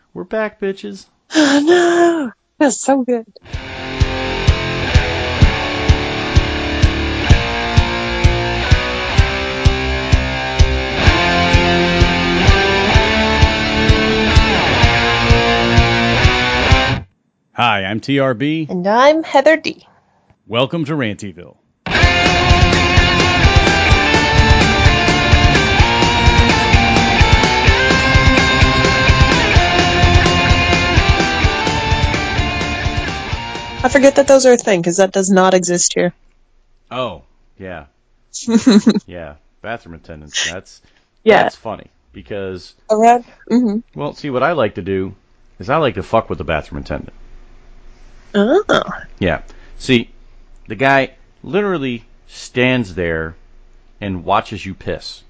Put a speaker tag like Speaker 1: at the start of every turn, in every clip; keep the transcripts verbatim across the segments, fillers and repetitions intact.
Speaker 1: We're back, bitches.
Speaker 2: Oh, no. That's so good.
Speaker 1: Hi, I'm T R B.
Speaker 2: And I'm Heather D.
Speaker 1: Welcome to Rantyville.
Speaker 2: I forget that those are a thing, because that does not exist here.
Speaker 1: Oh, yeah. Yeah, bathroom attendants. That's
Speaker 2: Yeah.
Speaker 1: that's funny, because,
Speaker 2: Around? Mm-hmm.
Speaker 1: well, see, what I like to do is I like to fuck with the bathroom attendant.
Speaker 2: Oh.
Speaker 1: Yeah. See, the guy literally stands there and watches you piss.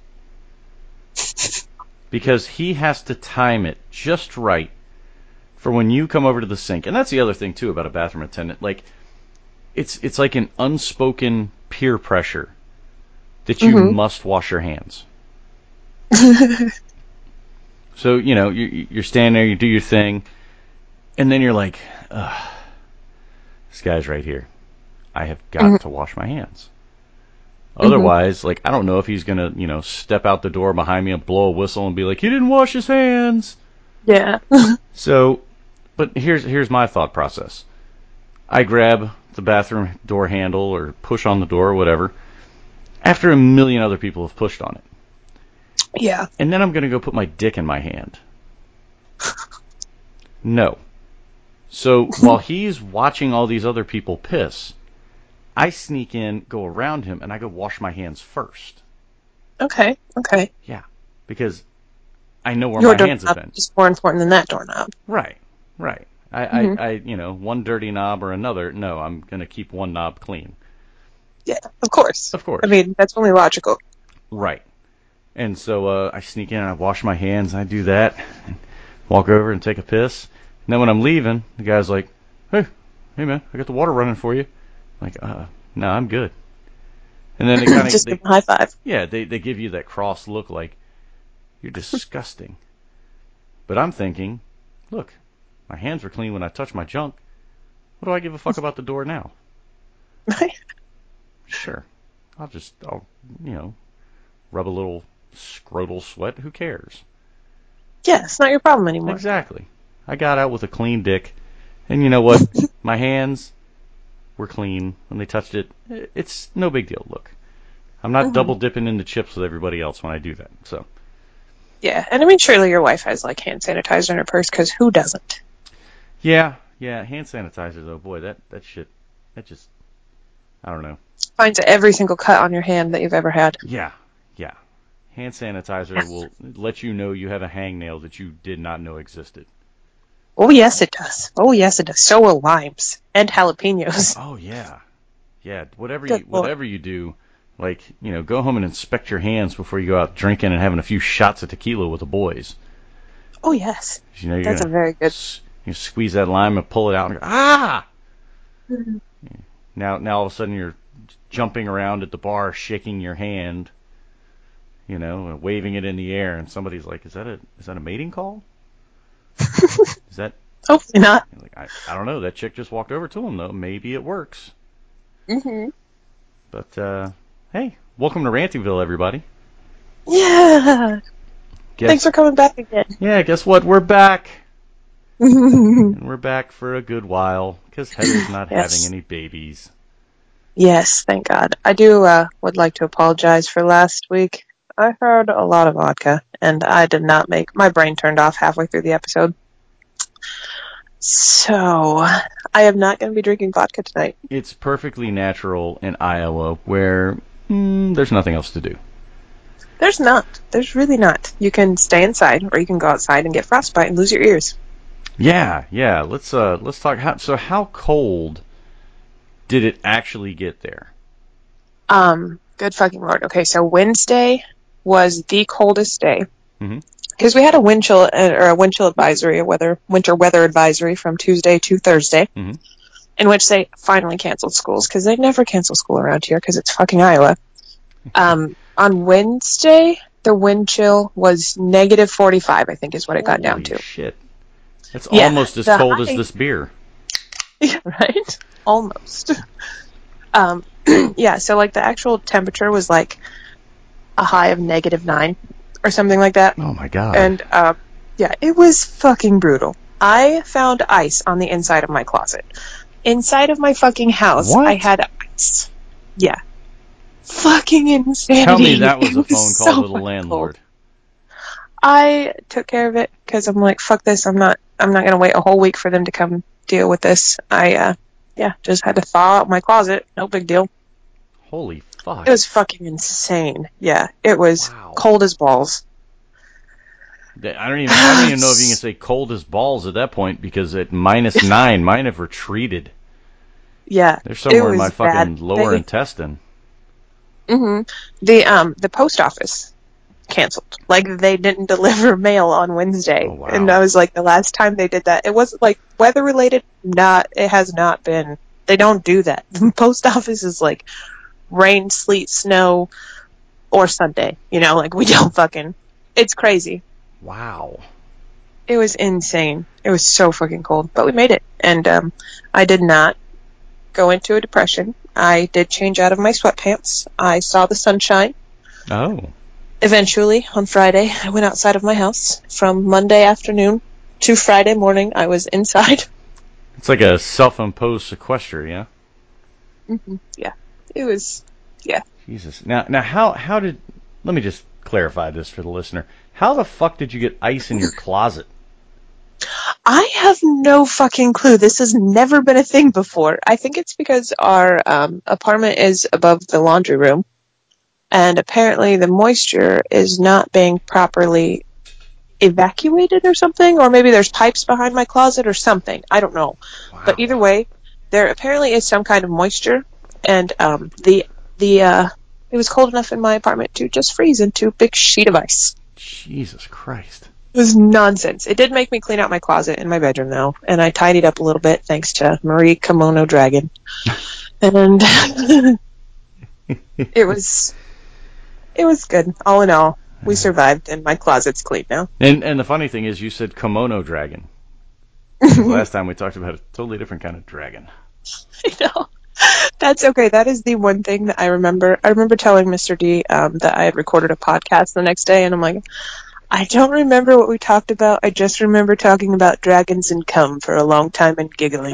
Speaker 1: Because he has to time it just right for when you come over to the sink. And that's the other thing, too, about a bathroom attendant. Like, it's it's like an unspoken peer pressure that you
Speaker 2: Mm-hmm.
Speaker 1: must wash your hands. So, you know, you, you're standing there, you do your thing, and then you're like, ugh, this guy's right here. I have got
Speaker 2: Mm-hmm.
Speaker 1: to wash my hands. Otherwise, mm-hmm. like, I don't know if he's going to, you know, step out the door behind me and blow a whistle and be like, he didn't wash his hands.
Speaker 2: Yeah.
Speaker 1: So, but here's here's my thought process. I grab the bathroom door handle or push on the door or whatever after a million other people have pushed on it.
Speaker 2: Yeah.
Speaker 1: And then I'm going to go put my dick in my hand. No. So while he's watching all these other people piss, I sneak in, go around him, and I go wash my hands first.
Speaker 2: Okay. Okay.
Speaker 1: Yeah. Because I know where
Speaker 2: Your
Speaker 1: my hands have been.
Speaker 2: is more important than that doorknob.
Speaker 1: Right. Right. I, mm-hmm. I, I, you know, one dirty knob or another, no, I'm going to keep one knob clean.
Speaker 2: Yeah, of course.
Speaker 1: Of course.
Speaker 2: I mean, that's only logical.
Speaker 1: Right. And so uh, I sneak in and I wash my hands and I do that and walk over and take a piss. And then when I'm leaving, the guy's like, hey, hey man, I got the water running for you. I'm like, uh, no, I'm good. And then they kind of
Speaker 2: just
Speaker 1: give
Speaker 2: a high five.
Speaker 1: Yeah, they, they give you that cross look like, you're disgusting. But I'm thinking, look, my hands were clean when I touched my junk. What do I give a fuck about the door now? Sure. I'll just, I'll, you know, rub a little scrotal sweat. Who cares?
Speaker 2: Yeah, it's not your problem anymore.
Speaker 1: Exactly. I got out with a clean dick. And you know what? My hands were clean when they touched it. It's no big deal. Look, I'm not mm-hmm. double dipping into chips with everybody else when I do that. So.
Speaker 2: Yeah, and I mean, surely your wife has like hand sanitizer in her purse, because who doesn't?
Speaker 1: Yeah, yeah, hand sanitizer though, boy, that, that shit, that just, I don't know.
Speaker 2: Finds every single cut on your hand that you've ever had.
Speaker 1: Yeah, yeah. Hand sanitizer will let you know you have a hangnail that you did not know existed.
Speaker 2: Oh, yes, it does. Oh, yes, it does. So will limes and jalapenos.
Speaker 1: Oh, yeah. Yeah, whatever
Speaker 2: Good
Speaker 1: you
Speaker 2: Lord.
Speaker 1: whatever you do, like, you know, go home and inspect your hands before you go out drinking and having a few shots of tequila with the boys.
Speaker 2: Oh, yes.
Speaker 1: You know, you're
Speaker 2: That's a very good...
Speaker 1: S- you squeeze that lime and pull it out and go, ah! Mm-hmm. Now, now all of a sudden you're jumping around at the bar, shaking your hand, you know, and waving it in the air, and somebody's like, "Is that a is that a mating call? Is that?"
Speaker 2: Hopefully not.
Speaker 1: Like, I I don't know. That chick just walked over to him though. Maybe it works.
Speaker 2: Mm-hmm.
Speaker 1: But uh, hey, welcome to Rantyville, everybody.
Speaker 2: Yeah. Guess, Thanks for coming back again.
Speaker 1: Yeah. Guess what? We're back. And we're back for a good while because Heather's not yes. having any babies.
Speaker 2: Yes, thank God. I do uh, would like to apologize for last week. I heard a lot of vodka, and I did not make... My brain turned off halfway through the episode. So, I am not going to be drinking vodka tonight.
Speaker 1: It's perfectly natural in Iowa where mm, there's nothing else to do.
Speaker 2: There's not. There's really not. You can stay inside, or you can go outside and get frostbite and lose your ears.
Speaker 1: Yeah, yeah. Let's uh, let's talk. How, so, how cold did it actually get there?
Speaker 2: Um, good fucking Lord. Okay, so Wednesday was the coldest day.
Speaker 1: Mm-hmm.
Speaker 2: Because we had a wind chill, or a wind chill advisory, a weather, winter weather advisory from Tuesday to Thursday,
Speaker 1: mm-hmm.
Speaker 2: in which they finally canceled schools, because they never cancel school around here, because it's fucking Iowa. Um, on Wednesday, the wind chill was negative forty-five, I think is what it got down to.
Speaker 1: Shit. It's
Speaker 2: Yeah,
Speaker 1: almost as
Speaker 2: the
Speaker 1: cold as
Speaker 2: high-
Speaker 1: this beer.
Speaker 2: Yeah, right? Almost. Um, yeah, so like the actual temperature was like a high of negative nine or something like that.
Speaker 1: Oh my god.
Speaker 2: And, uh, yeah, it was fucking brutal. I found ice on the inside of my closet. Inside of my fucking house,
Speaker 1: What?
Speaker 2: I had ice. Yeah. Fucking insanity.
Speaker 1: Tell me that was
Speaker 2: It
Speaker 1: a phone
Speaker 2: so
Speaker 1: call to the
Speaker 2: fucking
Speaker 1: landlord.
Speaker 2: cold. I took care of it because I'm like, fuck this. I'm not, I'm not going to wait a whole week for them to come deal with this. I, uh, yeah, just had to thaw out my closet. No big deal.
Speaker 1: Holy fuck.
Speaker 2: It was fucking insane. Yeah, it was
Speaker 1: Wow.
Speaker 2: cold as balls.
Speaker 1: I don't even I don't even know if you can say cold as balls at that point, because at minus nine, mine have retreated.
Speaker 2: Yeah,
Speaker 1: They're somewhere
Speaker 2: it
Speaker 1: in my
Speaker 2: was
Speaker 1: fucking
Speaker 2: bad.
Speaker 1: lower
Speaker 2: They,
Speaker 1: intestine.
Speaker 2: hmm The um the post office canceled. Like they didn't deliver mail on Wednesday,
Speaker 1: Oh, wow.
Speaker 2: and I was like, the last time they did that, it wasn't like weather related. Not, it has not been. They don't do that. The post office is like rain, sleet, snow, or Sunday. You know, like we don't fucking. It's crazy.
Speaker 1: Wow.
Speaker 2: It was insane. It was so fucking cold, but we made it, and um, I did not go into a depression. I did change out of my sweatpants. I saw the sunshine.
Speaker 1: Oh.
Speaker 2: Eventually, on Friday, I went outside of my house. From Monday afternoon to Friday morning, I was inside.
Speaker 1: It's like a self-imposed sequester, yeah?
Speaker 2: Mm-hmm. Yeah. It was, yeah.
Speaker 1: Jesus. Now, now, how how did? Let me just clarify this for the listener. How the fuck did you get ice in your closet?
Speaker 2: I have no fucking clue. This has never been a thing before. I think it's because our um, apartment is above the laundry room, and apparently the moisture is not being properly evacuated or something, or maybe there's pipes behind my closet or something. I don't know.
Speaker 1: Wow.
Speaker 2: But either way, there apparently is some kind of moisture, and um, the the uh, it was cold enough in my apartment to just freeze into a big sheet of ice.
Speaker 1: Jesus Christ.
Speaker 2: It was nonsense. It did make me clean out my closet in my bedroom, though, and I tidied up a little bit thanks to Marie Kimono Dragon. And it was it was good. All in all, we survived, and my closet's clean now.
Speaker 1: And and the funny thing is, you said kimono dragon. Last time we talked about a totally different kind of dragon.
Speaker 2: I know. That's okay. That is the one thing that I remember. I remember telling Mister D um, that I had recorded a podcast the next day, and I'm like, I don't remember what we talked about. I just remember talking about dragons and cum for a long time and giggling.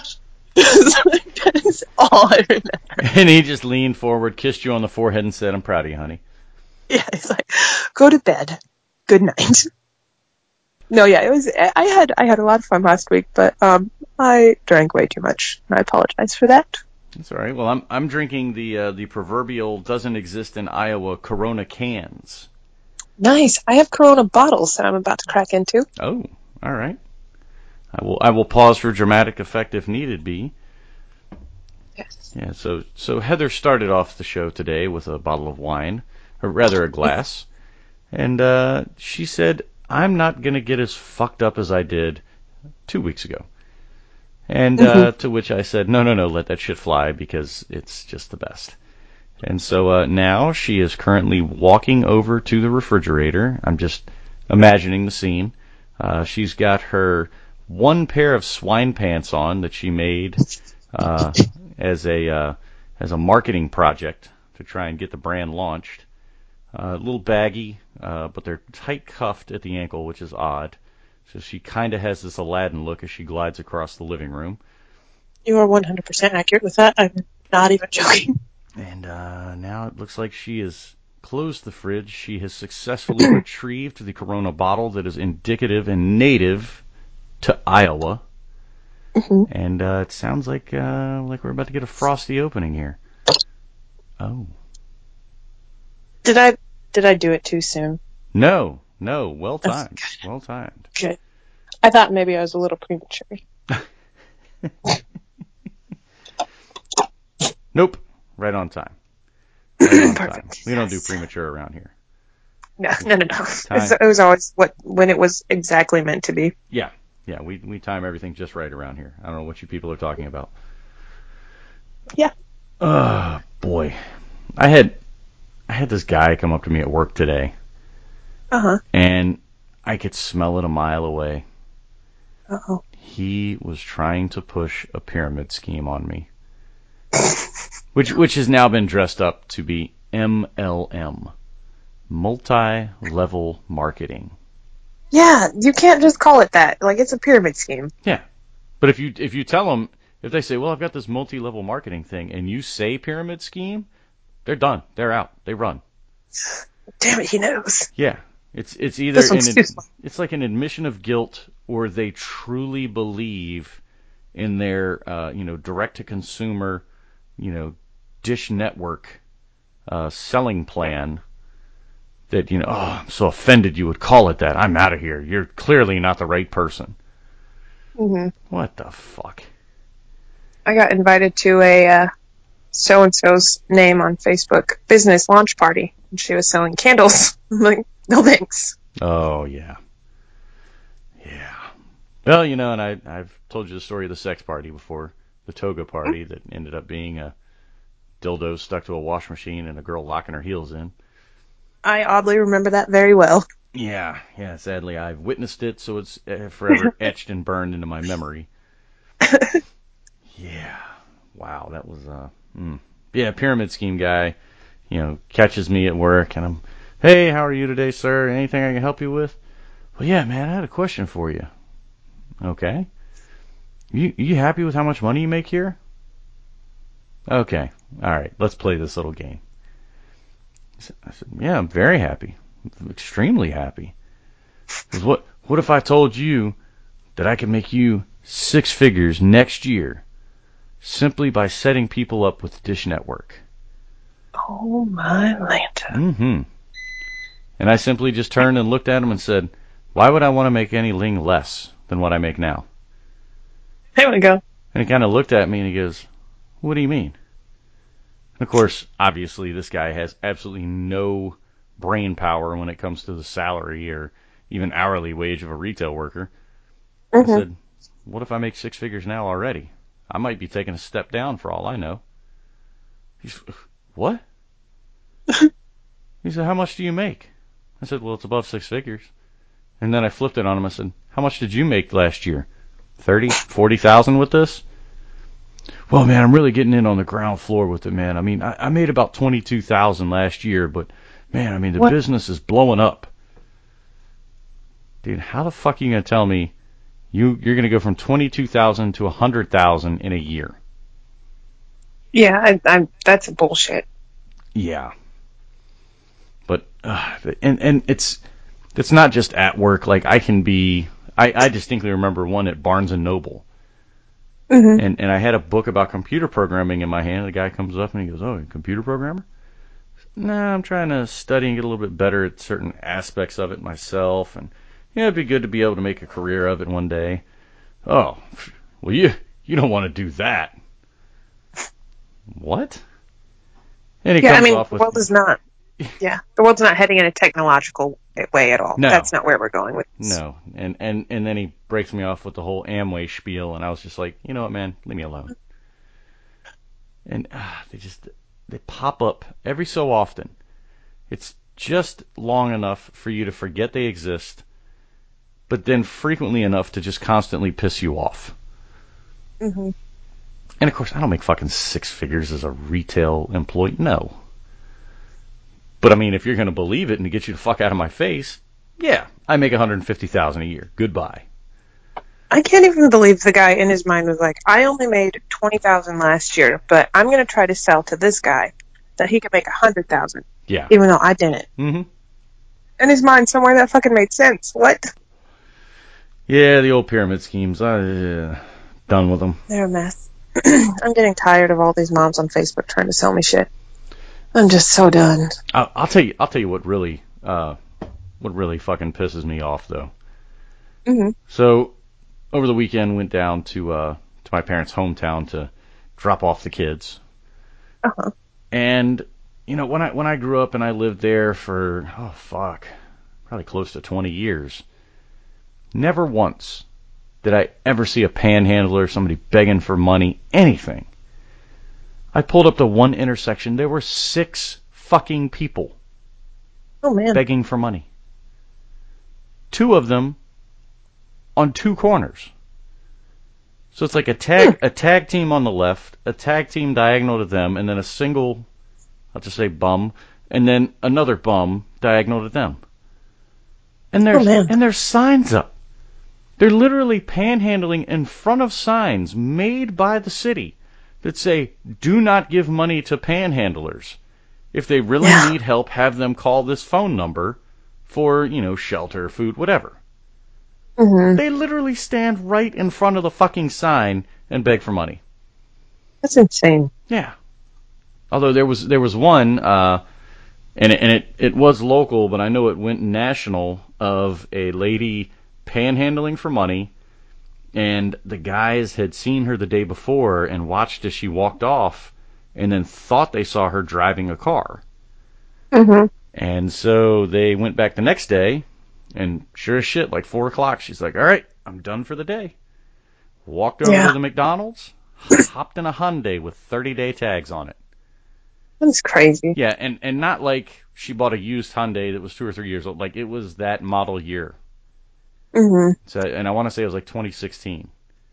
Speaker 2: That's all I remember.
Speaker 1: And he just leaned forward, kissed you on the forehead, and said, "I'm proud of you, honey."
Speaker 2: Yeah, he's like, go to bed. Good night. No, yeah, it was. I had I had a lot of fun last week, but um, I drank way too much. I apologize for that.
Speaker 1: That's all right. Well, I'm I'm drinking the uh, the proverbial doesn't exist in Iowa Corona cans.
Speaker 2: Nice. I have Corona bottles that I'm about to crack into.
Speaker 1: Oh, all right. I will I will pause for dramatic effect if needed be.
Speaker 2: Yes.
Speaker 1: Yeah. So so Heather started off the show today with a bottle of wine, or rather a glass, and uh, she said, "I'm not gonna get as fucked up as I did two weeks ago." And uh, to which I said, "No, no, no, let that shit fly, because it's just the best." And so uh, now she is currently walking over to the refrigerator. I'm just imagining the scene. Uh, she's got her one pair of swine pants on that she made uh, as a uh, as a marketing project to try and get the brand launched. Uh, a little baggy, uh, but they're tight cuffed at the ankle, which is odd. So she kind of has this Aladdin look as she glides across the living room.
Speaker 2: You are one hundred percent accurate with that. I'm not even joking.
Speaker 1: And uh, now it looks like she has closed the fridge. She has successfully retrieved the Corona bottle that is indicative and native to Iowa.
Speaker 2: Mm-hmm.
Speaker 1: And uh, it sounds like uh, like we're about to get a frosty opening here. Oh.
Speaker 2: Did I did I do it too soon?
Speaker 1: No, no, well
Speaker 2: That's
Speaker 1: timed. Well timed.
Speaker 2: good. I thought maybe I was a little premature.
Speaker 1: Nope, right on time. Right on
Speaker 2: Perfect.
Speaker 1: time. We don't do
Speaker 2: Yes.
Speaker 1: premature around here.
Speaker 2: No, no, no, no.
Speaker 1: Time.
Speaker 2: It was always what when it was exactly meant to be.
Speaker 1: Yeah, yeah, we we time everything just right around here. I don't know what you people are talking about.
Speaker 2: Yeah.
Speaker 1: Oh boy, I had I had this guy come up to me at work today,
Speaker 2: Uh huh.
Speaker 1: and I could smell it a mile away.
Speaker 2: Uh-oh.
Speaker 1: He was trying to push a pyramid scheme on me, which which has now been dressed up to be M L M, multi-level marketing.
Speaker 2: Yeah, you can't just call it that. Like, it's a pyramid scheme.
Speaker 1: Yeah, but if you if you tell them, if they say, well, I've got this multi-level marketing thing, and you say pyramid scheme, they're done. They're out. They run.
Speaker 2: Damn it, he knows.
Speaker 1: Yeah, it's it's either
Speaker 2: This one's
Speaker 1: an
Speaker 2: too slow.
Speaker 1: it's like an admission of guilt, or they truly believe in their uh, you know direct to consumer, you know, Dish Network uh, selling plan. That you know, oh, I'm so offended you would call it that. I'm out of here. You're clearly not the right person.
Speaker 2: Mm-hmm.
Speaker 1: What the fuck?
Speaker 2: I got invited to a uh, so-and-so's name on Facebook business launch party. And she was selling candles. I'm like, no thanks.
Speaker 1: Oh, yeah. Yeah. Well, you know, and I, I've told you the story of the sex party before. The toga party that ended up being a dildo stuck to a wash machine and a girl locking her heels in.
Speaker 2: I oddly remember that very well.
Speaker 1: Yeah, yeah, sadly I've witnessed it, so it's uh, forever etched and burned into my memory. Yeah. Wow, that was, uh, mm. Yeah, pyramid scheme guy, you know, catches me at work and I'm, hey, how are you today, sir? Anything I can help you with? Well, yeah, man, I had a question for you. Okay. You you happy with how much money you make here? Okay. All right, let's play this little game. I said, yeah, I'm very happy. I'm extremely happy. Because what, what if I told you that I could make you six figures next year simply by setting people up with Dish Network?
Speaker 2: Oh, my Lanta.
Speaker 1: Mm-hmm. And I simply just turned and looked at him and said, why would I want to make anything less than what I make now?
Speaker 2: There we go.
Speaker 1: And he kind of looked at me and he goes, what do you mean? And of course, obviously, this guy has absolutely no brain power when it comes to the salary or even hourly wage of a retail worker.
Speaker 2: Mm-hmm.
Speaker 1: I said, what if I make six figures now already? I might be taking a step down for all I know. He's, what? He said, how much do you make? I said, well, it's above six figures. And then I flipped it on him. I said, how much did you make last year? Thirty, forty thousand with this? Well, man, I'm really getting in on the ground floor with it, man. I mean, I, I made about twenty-two thousand last year, but man, I mean, the
Speaker 2: What?
Speaker 1: business is blowing up. Dude, how the fuck are you gonna tell me you you're gonna go from twenty-two thousand to a hundred thousand in a year?
Speaker 2: Yeah, I, I'm. That's bullshit.
Speaker 1: Yeah. But uh, and and it's it's not just at work. Like I can be. I, I distinctly remember one at Barnes and Noble.
Speaker 2: Mm-hmm.
Speaker 1: And and I had a book about computer programming in my hand. The guy comes up and he goes, "Oh, you're a computer programmer?" Nah, I'm trying to study and get a little bit better at certain aspects of it myself, and yeah, it'd be good to be able to make a career of it one day. Oh, well, you you don't want to do that. What? And he
Speaker 2: Yeah, I
Speaker 1: comes
Speaker 2: mean,
Speaker 1: off
Speaker 2: the
Speaker 1: with,
Speaker 2: world is not. Yeah, the world's not heading in a technological way at all.
Speaker 1: no,
Speaker 2: That's not where we're going with this.
Speaker 1: no, and and and then he breaks me off with the whole Amway spiel, and I was just like, you know what, man, leave me alone. And uh, they just they pop up every so often. It's just long enough for you to forget they exist, but then frequently enough to just constantly piss you off.
Speaker 2: Mm-hmm.
Speaker 1: And of course, I don't make fucking six figures as a retail employee. No. But I mean, if you're going to believe it and to get you the fuck out of my face, yeah, I make one hundred fifty thousand dollars a year. Goodbye.
Speaker 2: I can't even believe the guy in his mind was like, I only made twenty thousand last year, but I'm going to try to sell to this guy that he could make one hundred thousand,
Speaker 1: Yeah.
Speaker 2: even though I didn't.
Speaker 1: Mm-hmm.
Speaker 2: In his mind, somewhere that fucking made sense. What?
Speaker 1: Yeah, the old pyramid schemes. I'm uh, done with them.
Speaker 2: They're a mess. I'm getting tired of all these moms on Facebook trying to sell me shit. I'm just so done.
Speaker 1: I'll, I'll tell you. I'll tell you what really, uh, what really fucking pisses me off though.
Speaker 2: Mm-hmm.
Speaker 1: So over the weekend, went down to uh, to my parents' hometown to drop off the kids.
Speaker 2: Uh-huh.
Speaker 1: And you know, when I when I grew up and I lived there for oh fuck, probably close to twenty years, never once did I ever see a panhandler, somebody begging for money, anything. I pulled up to one intersection, there were six fucking people
Speaker 2: Oh, man.
Speaker 1: begging for money. Two of them on two corners. So it's like a tag a tag team on the left, a tag team diagonal to them, and then a single, I'll just say bum, and then another bum diagonal to them. And there's
Speaker 2: Oh, man.
Speaker 1: and there's signs up. They're literally panhandling in front of signs made by the city that say, "Do not give money to panhandlers. If they really
Speaker 2: Yeah.
Speaker 1: need help, have them call this phone number for, you know, shelter, food, whatever."
Speaker 2: Mm-hmm.
Speaker 1: They literally stand right in front of the fucking sign and beg for money.
Speaker 2: That's insane.
Speaker 1: Yeah. Although there was there was one, uh, and it, and it it was local, but I know it went national, of a lady panhandling for money, and the guys had seen her the day before and watched as she walked off, and then thought they saw her driving a car.
Speaker 2: Mm-hmm.
Speaker 1: And so they went back the next day, and sure as shit, like four o'clock, she's like, "All right, I'm done for the day." Walked over
Speaker 2: Yeah.
Speaker 1: to the McDonald's, hopped in a Hyundai with thirty-day tags on it.
Speaker 2: That's crazy.
Speaker 1: Yeah, and, and not like she bought a used Hyundai that was two or three years old. Like, it was that model year.
Speaker 2: Mm-hmm.
Speaker 1: So, and I want to say it was like twenty sixteen.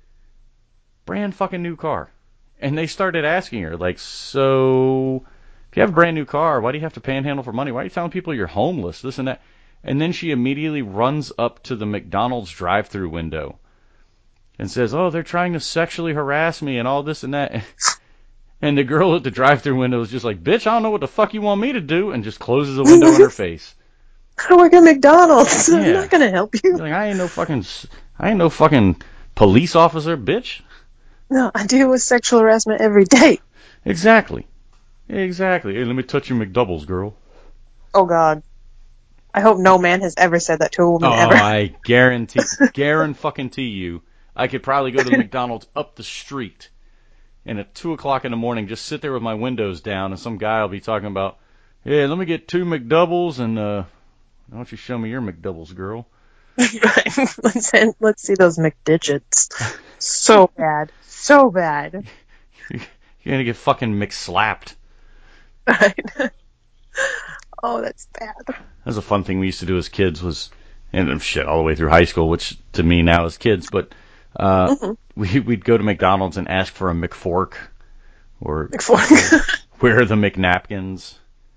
Speaker 1: Brand fucking new car. And they started asking her, like, "So, if you have a brand new car, why do you have to panhandle for money? Why are you telling people you're homeless? This and that." And then she immediately runs up to the McDonald's drive-thru window and says, "Oh, they're trying to sexually harass me and all this and that." And the girl at the drive-thru window is just like, "Bitch, I don't know what the fuck you want me to do," and just closes the window in her face.
Speaker 2: I work at McDonald's.
Speaker 1: Yeah.
Speaker 2: I'm not gonna help you.
Speaker 1: You're like, I ain't no fucking, I ain't no fucking police officer, bitch.
Speaker 2: No, I deal with sexual harassment every day.
Speaker 1: Exactly. Exactly. Hey, let me touch your McDoubles, girl.
Speaker 2: Oh, God. I hope no man has ever said that to a woman
Speaker 1: Oh,
Speaker 2: ever.
Speaker 1: I guarantee, guarantee you, I could probably go to the McDonald's up the street, and at two o'clock in the morning, just sit there with my windows down, and some guy will be talking about, "Hey, let me get two McDoubles, and uh, why don't you show me your McDoubles, girl?"
Speaker 2: Right. let's, let's see those McDigits. So bad. So bad.
Speaker 1: You're gonna get fucking McSlapped.
Speaker 2: Right. Oh, that's bad.
Speaker 1: That was a fun thing we used to do as kids, was, and shit, all the way through high school, which to me now is kids, but uh,
Speaker 2: Mm-hmm.
Speaker 1: we, we'd go to McDonald's and ask for a McFork, or
Speaker 2: McFork.
Speaker 1: where are the McNapkins?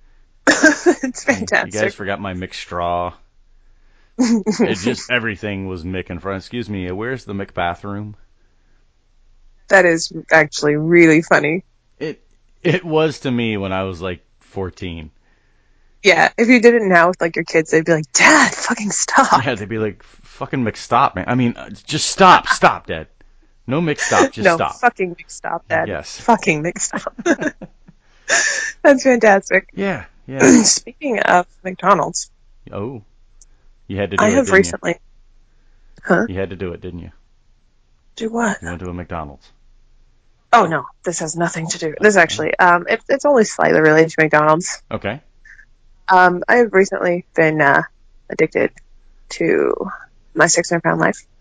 Speaker 2: It's
Speaker 1: You
Speaker 2: fantastic.
Speaker 1: guys forgot my McStraw. It just, everything was Mick in front. Excuse me, where's the McBathroom?
Speaker 2: That is actually really funny.
Speaker 1: It it was to me when I was like fourteen.
Speaker 2: Yeah, if you did it now with like your kids, they'd be like, "Dad, fucking stop."
Speaker 1: Yeah, they'd be like, "Fucking McStop, man. I mean, uh, just stop, stop, Dad. No McStop, just
Speaker 2: no,
Speaker 1: stop."
Speaker 2: fucking McStop, Dad.
Speaker 1: Yes.
Speaker 2: Fucking McStop. That's fantastic.
Speaker 1: Yeah, yeah.
Speaker 2: Speaking of McDonald's,
Speaker 1: Oh, you had to do
Speaker 2: I
Speaker 1: it,
Speaker 2: have
Speaker 1: didn't
Speaker 2: recently. Huh?
Speaker 1: you? You had to do it, didn't you?
Speaker 2: Do what?
Speaker 1: You went to a McDonald's.
Speaker 2: Oh no, this has nothing to do. This actually, um, it, it's only slightly related to McDonald's.
Speaker 1: Okay.
Speaker 2: Um, I have recently been uh, addicted to My six Hundred Pound Life.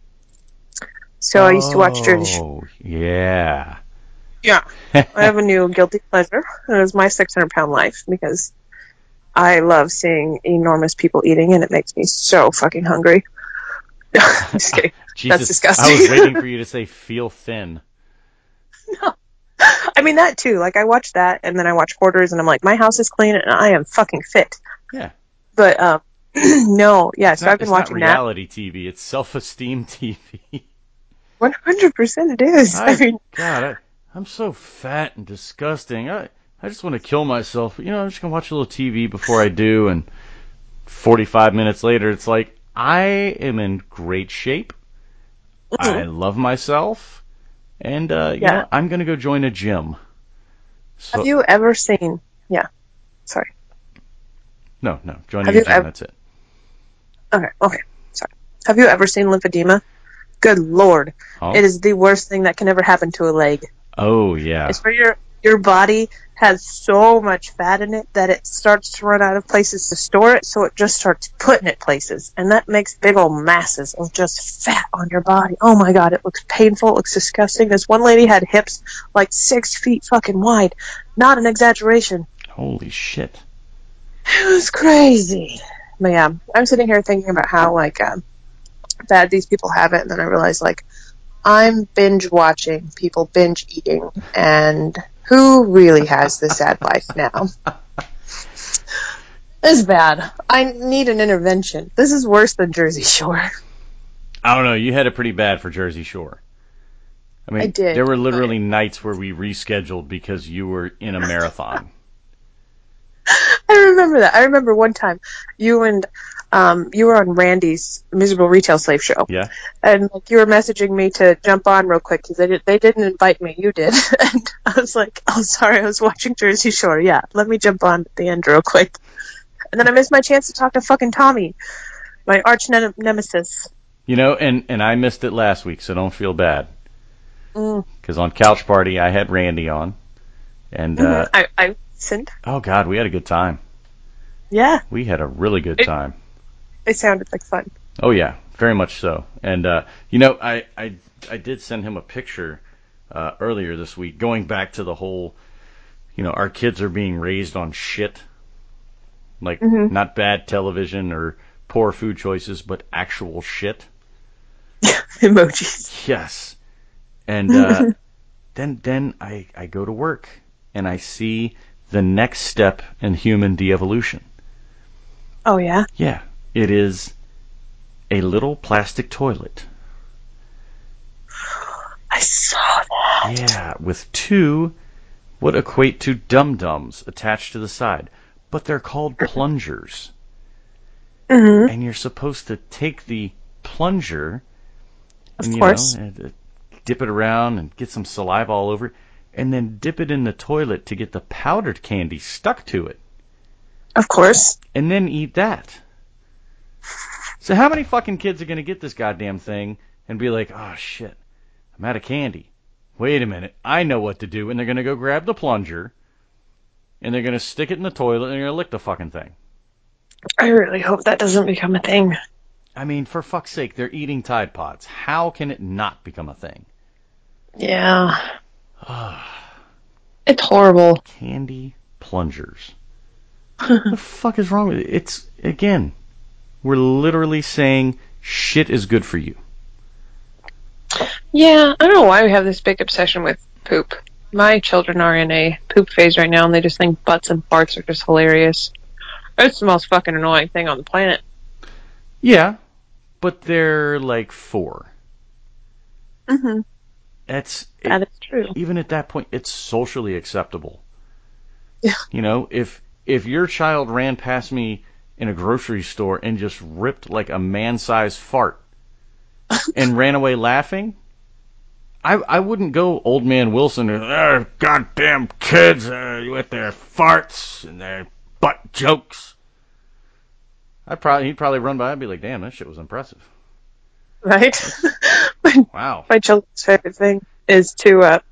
Speaker 2: So I used to watch Jersey Shore.
Speaker 1: Oh, yeah.
Speaker 2: Yeah. I have a new guilty pleasure. It is My six Hundred Pound Life because I love seeing enormous people eating, and it makes me so fucking hungry. I'm just kidding.
Speaker 1: Jesus,
Speaker 2: That's disgusting.
Speaker 1: I was waiting for you to say feel thin.
Speaker 2: No. I mean, that too. Like, I watch that, and then I watch Hoarders, and I'm like, my house is clean, and I am fucking fit.
Speaker 1: Yeah.
Speaker 2: But, um, no, yeah,
Speaker 1: It's
Speaker 2: so
Speaker 1: not,
Speaker 2: I've been
Speaker 1: it's
Speaker 2: watching
Speaker 1: not reality T V. It's self-esteem T V.
Speaker 2: that. one hundred percent it is. I,
Speaker 1: I,
Speaker 2: mean,
Speaker 1: God, I, I'm so fat and disgusting. I, I just want to kill myself. You know, I'm just going to watch a little T V before I do, and forty-five minutes later, it's like, I am in great shape. I love myself. And, uh, you
Speaker 2: Yeah.
Speaker 1: know, I'm going to go join a gym. So,
Speaker 2: have you ever seen, yeah, sorry.
Speaker 1: No, no, joining
Speaker 2: Have
Speaker 1: a
Speaker 2: you
Speaker 1: gym,
Speaker 2: ever-
Speaker 1: that's it.
Speaker 2: Okay, okay, sorry. Have you ever seen lymphedema? Good Lord.
Speaker 1: Oh,
Speaker 2: It is the worst thing that can ever happen to a leg.
Speaker 1: oh yeah.
Speaker 2: It's where your your body has so much fat in it that it starts to run out of places to store it, so it just starts putting it places. And that makes big old masses of just fat on your body. Oh my God, it looks painful, it looks disgusting. This one lady had hips like six feet fucking wide. Not an exaggeration.
Speaker 1: Holy shit.
Speaker 2: It was crazy. But yeah, I'm sitting here thinking about how, like, um, bad these people have it, and then I realized, like, I'm binge watching people binge eating, and who really has the sad life now? This is bad. I need an intervention. This is worse than Jersey Shore.
Speaker 1: I don't know. You had it pretty bad for Jersey Shore. I mean,
Speaker 2: I did,
Speaker 1: there were literally
Speaker 2: but...
Speaker 1: nights where we rescheduled because you were in a marathon.
Speaker 2: I remember that. I remember one time you and um, you were on Randy's Miserable Retail Slave show.
Speaker 1: Yeah.
Speaker 2: And like you were messaging me to jump on real quick because they, did, they didn't invite me. You did. And I was like, oh, sorry, I was watching Jersey Shore. Yeah, let me jump on at the end real quick. And then I missed my chance to talk to fucking Tommy, my arch ne- nemesis.
Speaker 1: You know, and, and I missed it last week, so don't feel bad.
Speaker 2: Because
Speaker 1: mm. on Couch Party, I had Randy on. And
Speaker 2: mm-hmm.
Speaker 1: uh,
Speaker 2: I, I listened.
Speaker 1: Oh, God, we had a good time.
Speaker 2: Yeah.
Speaker 1: We had a really good
Speaker 2: it,
Speaker 1: time.
Speaker 2: It sounded like fun.
Speaker 1: Oh, yeah, very much so. And, uh, you know, I, I, I did send him a picture uh, earlier this week, going back to the whole, you know, our kids are being raised on shit. Like, mm-hmm. not bad television or poor food choices, but actual shit.
Speaker 2: Emojis.
Speaker 1: Yes. And uh, then then I, I go to work, and I see the next step in human de-evolution.
Speaker 2: Oh, yeah?
Speaker 1: Yeah. It is a little plastic toilet.
Speaker 2: I saw that.
Speaker 1: Yeah, with two what equate to dum-dums attached to the side. But they're called plungers.
Speaker 2: Mm-hmm.
Speaker 1: And you're supposed to take the plunger
Speaker 2: of
Speaker 1: and, you
Speaker 2: course.
Speaker 1: know, and, uh, dip it around and get some saliva all over it, and then dip it in the toilet to get the powdered candy stuck to it.
Speaker 2: Of course.
Speaker 1: And then eat that. So how many fucking kids are going to get this goddamn thing and be like, oh, shit, I'm out of candy. Wait a minute, I know what to do. And they're going to go grab the plunger, and they're going to stick it in the toilet, and they're going to lick the fucking thing.
Speaker 2: I really hope that doesn't become a thing.
Speaker 1: I mean, for fuck's sake, they're eating Tide Pods. How can it not become a thing?
Speaker 2: Yeah. It's horrible.
Speaker 1: Candy plungers. What the fuck is wrong with it? It's, again, we're literally saying shit is good for you.
Speaker 2: Yeah, I don't know why we have this big obsession with poop. My children are in a poop phase right now, and they just think butts and farts are just hilarious. It's the most fucking annoying thing on the planet.
Speaker 1: Yeah, but they're like four.
Speaker 2: Mm-hmm.
Speaker 1: That's
Speaker 2: that
Speaker 1: it,
Speaker 2: is true.
Speaker 1: Even at that point, it's socially acceptable.
Speaker 2: Yeah.
Speaker 1: You know, if if your child ran past me in a grocery store and just ripped like a man-sized fart and ran away laughing, I I wouldn't go old man Wilson and oh, goddamn kids uh, with their farts and their butt jokes. I'd probably he'd probably run by and be like, damn, that shit was impressive.
Speaker 2: Right?
Speaker 1: Wow.
Speaker 2: My children's favorite thing is to uh,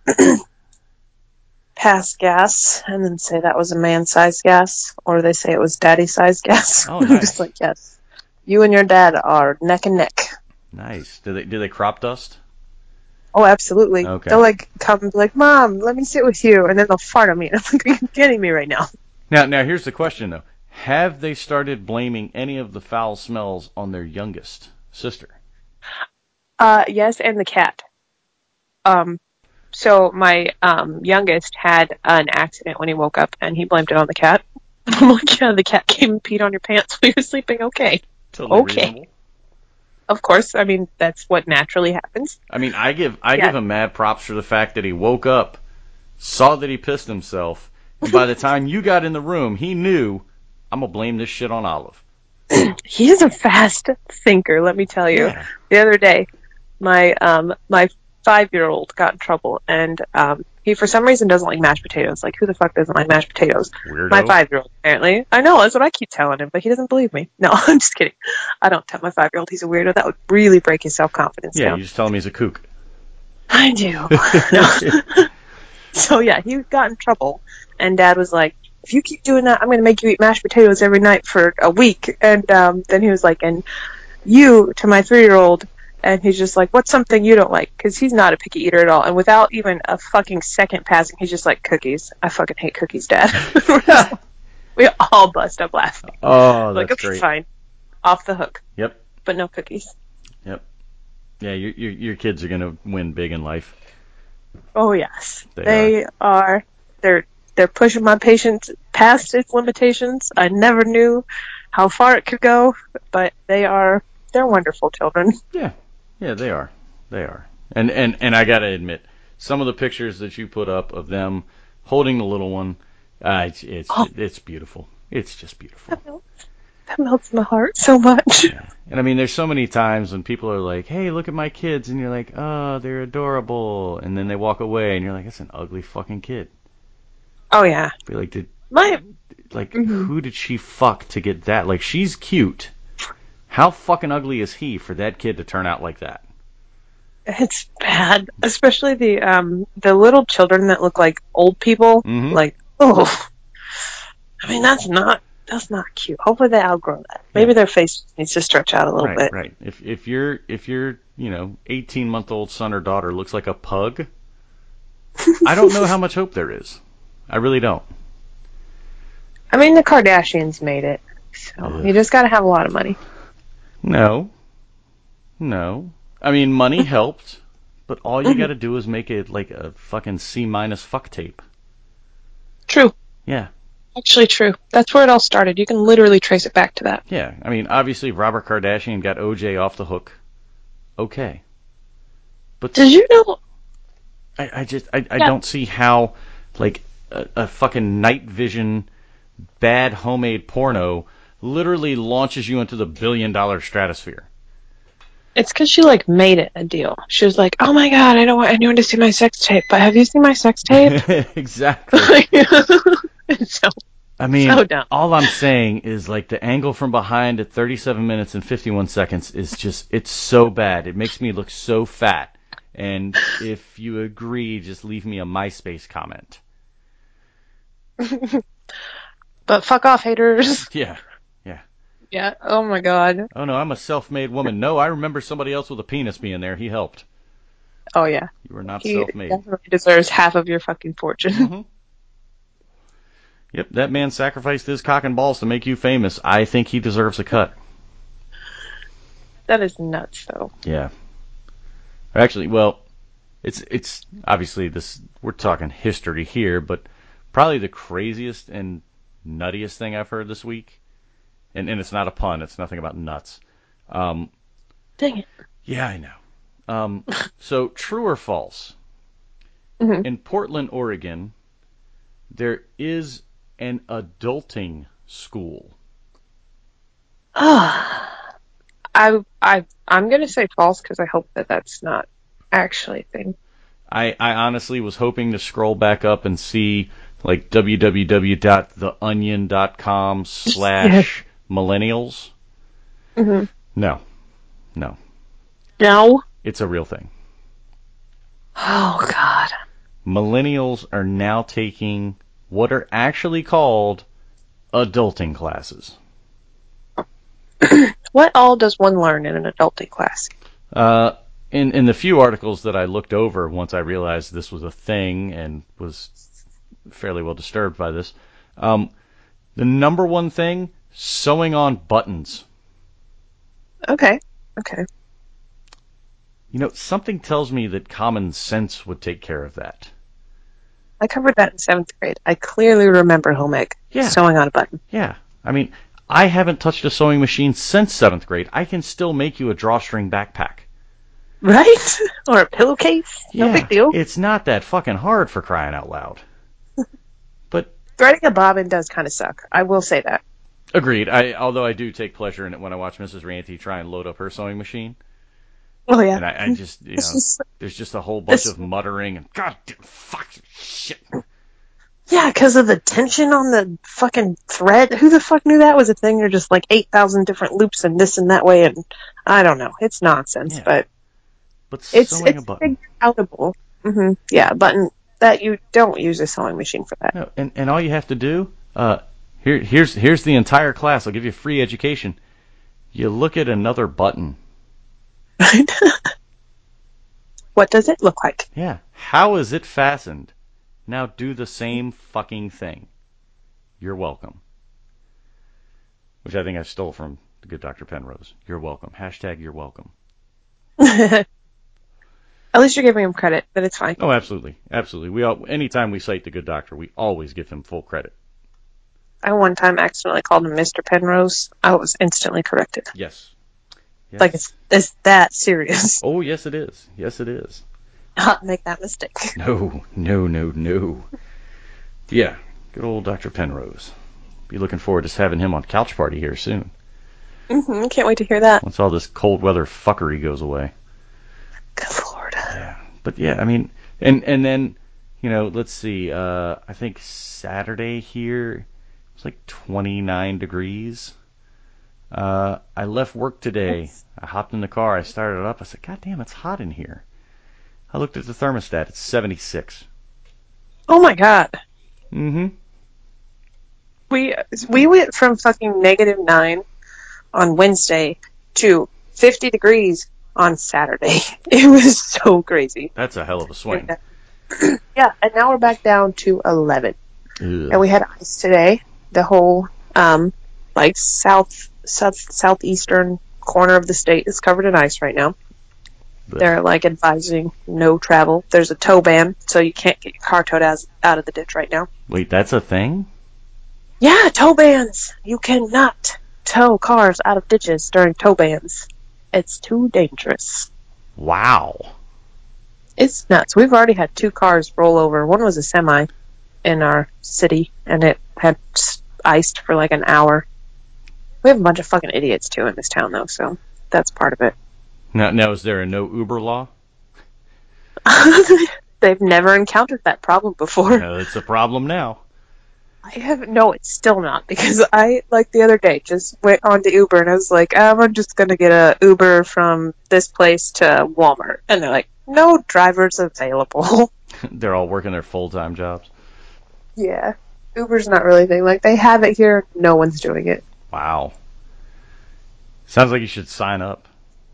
Speaker 2: pass gas and then say that was a man-sized gas, or they say it was daddy-sized gas.
Speaker 1: Oh, nice.
Speaker 2: I'm just like, yes, you and your dad are neck and neck.
Speaker 1: Nice. Do they do they crop dust?
Speaker 2: Oh, absolutely.
Speaker 1: Okay.
Speaker 2: They'll like come and be like, Mom, let me sit with you, and then they'll fart on me. And I'm like, are you kidding me right now?
Speaker 1: Now, now here's the question though: have they started blaming any of the foul smells on their youngest sister?
Speaker 2: Uh, yes, and the cat. Um, so my um youngest had an accident when he woke up, and he blamed it on the cat. I'm like, yeah, the cat came and peed on your pants while you were sleeping. Okay.
Speaker 1: Totally
Speaker 2: okay.
Speaker 1: reasonable.
Speaker 2: Of course, I mean that's what naturally happens.
Speaker 1: I mean, I give I
Speaker 2: yeah.
Speaker 1: give him mad props for the fact that he woke up, saw that he pissed himself, and by the time you got in the room, he knew I'm gonna blame this shit on Olive.
Speaker 2: He is a fast thinker, let me tell you.
Speaker 1: Yeah.
Speaker 2: The other day, my um my five-year-old got in trouble, and um he for some reason doesn't like mashed potatoes. Like, who the fuck doesn't like mashed potatoes?
Speaker 1: Weirdo.
Speaker 2: My five-year-old, apparently. I know, that's what I keep telling him, but he doesn't believe me. No, I'm just kidding. I don't tell my five-year-old he's a weirdo. That would really break his self-confidence
Speaker 1: Yeah,
Speaker 2: down.
Speaker 1: you just tell him he's a kook.
Speaker 2: I do. No. So, yeah, he got in trouble, and Dad was like, if you keep doing that, I'm going to make you eat mashed potatoes every night for a week. And um, then he was like, and you, to my three-year-old, and he's just like, what's something you don't like? Because he's not a picky eater at all. And without even a fucking second passing, he's just like, cookies. I fucking hate cookies, Dad. We all bust up laughing.
Speaker 1: Oh, that's
Speaker 2: like, okay,
Speaker 1: great.
Speaker 2: fine. Off the hook.
Speaker 1: Yep.
Speaker 2: But no cookies.
Speaker 1: Yep. Yeah, your your, your kids are gonna win big in life.
Speaker 2: Oh yes,
Speaker 1: They,
Speaker 2: they
Speaker 1: are.
Speaker 2: are. They're they're pushing my patience past its limitations. I never knew how far it could go, but they are. They're wonderful children.
Speaker 1: Yeah, yeah, they are. They are. And and and I gotta admit, some of the pictures that you put up of them holding the little one, uh, it's it's
Speaker 2: Oh,
Speaker 1: just, it's beautiful. It's just beautiful.
Speaker 2: that melts, that melts my heart so much.
Speaker 1: Yeah. And I mean, there's so many times when people are like, "Hey, look at my kids," and you're like, "Oh, they're adorable," and then they walk away, and you're like, "That's an ugly fucking kid."
Speaker 2: Oh yeah,
Speaker 1: Be like, did
Speaker 2: my.
Speaker 1: like
Speaker 2: Mhm.
Speaker 1: who did she fuck to get that? Like, she's cute. How fucking ugly is he for that kid to turn out like that?
Speaker 2: It's bad, especially the um the little children that look like old people.
Speaker 1: Mm-hmm.
Speaker 2: Like, oh, I mean that's not that's not cute. Hopefully they outgrow that.
Speaker 1: Yeah.
Speaker 2: Maybe their face needs to stretch out a little
Speaker 1: Right,
Speaker 2: bit.
Speaker 1: right. If if your if your you know eighteen month old son or daughter looks like a pug, I don't know how much hope there is. I really don't.
Speaker 2: I mean the Kardashians made it, so
Speaker 1: Ugh.
Speaker 2: you just got to have a lot of money.
Speaker 1: No, no. I mean, money helped, but all you
Speaker 2: Hmm.
Speaker 1: got to do is make it like a fucking C minus fuck tape.
Speaker 2: True,
Speaker 1: Yeah,
Speaker 2: actually true. That's where it all started. You can literally trace it back to that.
Speaker 1: yeah. I mean, obviously Robert Kardashian got O J off the hook. Okay, but
Speaker 2: Did you know?
Speaker 1: I, I just I, I
Speaker 2: Yeah,
Speaker 1: don't see how like a, a fucking night vision bad homemade porno literally launches you into the billion dollar stratosphere.
Speaker 2: it's because she like made it a deal. She was like, "Oh my god, I don't want anyone to see my sex tape, but have you seen my sex tape?"
Speaker 1: Exactly.
Speaker 2: It's so
Speaker 1: I mean,
Speaker 2: so dumb.
Speaker 1: all I'm saying is like the angle from behind at thirty-seven minutes and fifty-one seconds is just, it's so bad. It makes me look so fat. And if you agree, just leave me a MySpace comment.
Speaker 2: But fuck off, haters.
Speaker 1: Yeah, yeah.
Speaker 2: Yeah. Oh my god.
Speaker 1: Oh no, I'm a self-made woman. No, I remember somebody else with a penis being there. He helped.
Speaker 2: Oh yeah.
Speaker 1: You were not
Speaker 2: He
Speaker 1: self-made.
Speaker 2: definitely deserves half of your fucking fortune.
Speaker 1: Mm-hmm. Yep, that man sacrificed his cock and balls to make you famous. I think he deserves a cut.
Speaker 2: That is nuts, though.
Speaker 1: Yeah. Actually, well, it's it's obviously this we're talking history here, but probably the craziest and nuttiest thing I've heard this week, and, and it's not a pun, it's nothing about nuts. Um,
Speaker 2: Dang it.
Speaker 1: yeah, I know. Um, so true or false?
Speaker 2: Mm-hmm.
Speaker 1: In Portland, Oregon, there is an adulting school.
Speaker 2: Ah, I I I'm gonna say false because I hope that that's not actually a thing.
Speaker 1: I, I honestly was hoping to scroll back up and see like w w w dot the onion dot com
Speaker 2: Yeah.
Speaker 1: slash millennials.
Speaker 2: Mm-hmm.
Speaker 1: No, no.
Speaker 2: No.
Speaker 1: It's a real thing.
Speaker 2: Oh God.
Speaker 1: Millennials are now taking what are actually called adulting classes.
Speaker 2: What all does one learn in an adulting class?
Speaker 1: Uh, in, in the few articles that I looked over once I realized this was a thing and was fairly well disturbed by this, um, the number one thing, sewing on buttons.
Speaker 2: Okay. Okay.
Speaker 1: You know, something tells me that common sense would take care of that.
Speaker 2: I covered that in seventh grade. I clearly remember home ec
Speaker 1: Yeah,
Speaker 2: sewing on a button.
Speaker 1: yeah. I mean, I haven't touched a sewing machine since seventh grade. I can still make you a drawstring backpack.
Speaker 2: Right? Or a pillowcase? No big
Speaker 1: Yeah,
Speaker 2: deal.
Speaker 1: it's not that fucking hard for crying out loud. But
Speaker 2: Threading a bobbin does kind of suck. I will say that.
Speaker 1: agreed. I although I do take pleasure in it when I watch Missus Ranty try and load up her sewing machine,
Speaker 2: Oh yeah.
Speaker 1: and I, I just you
Speaker 2: It's
Speaker 1: know
Speaker 2: just
Speaker 1: there's just a whole bunch
Speaker 2: it's
Speaker 1: of muttering and God fuck shit.
Speaker 2: yeah, because of the tension on the fucking thread. Who the fuck knew that was a thing? There's just like eight thousand different loops and this and that way, and I don't know. It's nonsense,
Speaker 1: Yeah,
Speaker 2: but
Speaker 1: but
Speaker 2: it's
Speaker 1: sewing a
Speaker 2: it's
Speaker 1: button.
Speaker 2: figure outable. Hmm. Yeah, button that you don't use a sewing machine for that.
Speaker 1: No, and and all you have to do, uh, here here's here's the entire class. I'll give you free education. You look at another button.
Speaker 2: What does it look like?
Speaker 1: Yeah, how is it fastened? Now do the same fucking thing. You're welcome. Which I think I stole from the good Doctor Penrose. You're welcome. Hashtag you're welcome.
Speaker 2: At least you're giving him credit, but it's fine.
Speaker 1: Oh, absolutely, absolutely. We all, anytime we cite the good doctor, we always give him full credit.
Speaker 2: I one time accidentally called him Mister Penrose. I was instantly corrected.
Speaker 1: Yes. Yes.
Speaker 2: Like it's it's that serious.
Speaker 1: Oh, yes, it is. Yes, it is.
Speaker 2: Not make that mistake.
Speaker 1: No, no, no, no. Yeah, good old Doctor Penrose. Be looking forward to having him on Couch Party here soon.
Speaker 2: Mm-hmm, can't wait to hear that.
Speaker 1: Once all this cold weather fuckery goes away.
Speaker 2: Good Lord.
Speaker 1: Yeah, but yeah, I mean, and and then, you know, let's see. Uh, I think Saturday here it's like twenty-nine degrees. Uh, I left work today. I hopped in the car. I started it up. I said, God damn, it's hot in here. I looked at the thermostat. It's seventy-six.
Speaker 2: Oh my God.
Speaker 1: Mm-hmm.
Speaker 2: We we went from fucking negative nine on Wednesday to fifty degrees on Saturday. It was so crazy.
Speaker 1: That's a hell of a swing.
Speaker 2: Yeah, and now we're back down to eleven.
Speaker 1: Ugh.
Speaker 2: And we had ice today. The whole um like south south southeastern corner of the state is covered in ice right now.
Speaker 1: But
Speaker 2: They're like advising no travel. There's a tow ban, so you can't get your car towed out, out of the ditch right now.
Speaker 1: wait, that's a thing?
Speaker 2: Yeah, tow bans. You cannot tow cars out of ditches during tow bans. It's too dangerous.
Speaker 1: Wow.
Speaker 2: It's nuts. We've already had two cars roll over. One was a semi in our city, and it had iced for like an hour. We have a bunch of fucking idiots, too, in this town, though, so that's part of it.
Speaker 1: Now, now is there a no Uber law?
Speaker 2: They've never encountered that problem before.
Speaker 1: No, it's a problem now.
Speaker 2: I have no, it's still not, because I, like the other day, just went on to Uber, and I was like, um, I'm just going to get a Uber from this place to Walmart. And they're like, no drivers available.
Speaker 1: They're all working their full-time jobs.
Speaker 2: Yeah. Uber's not really a thing. Like, they have it here, no one's doing it.
Speaker 1: Wow. Sounds like you should sign up.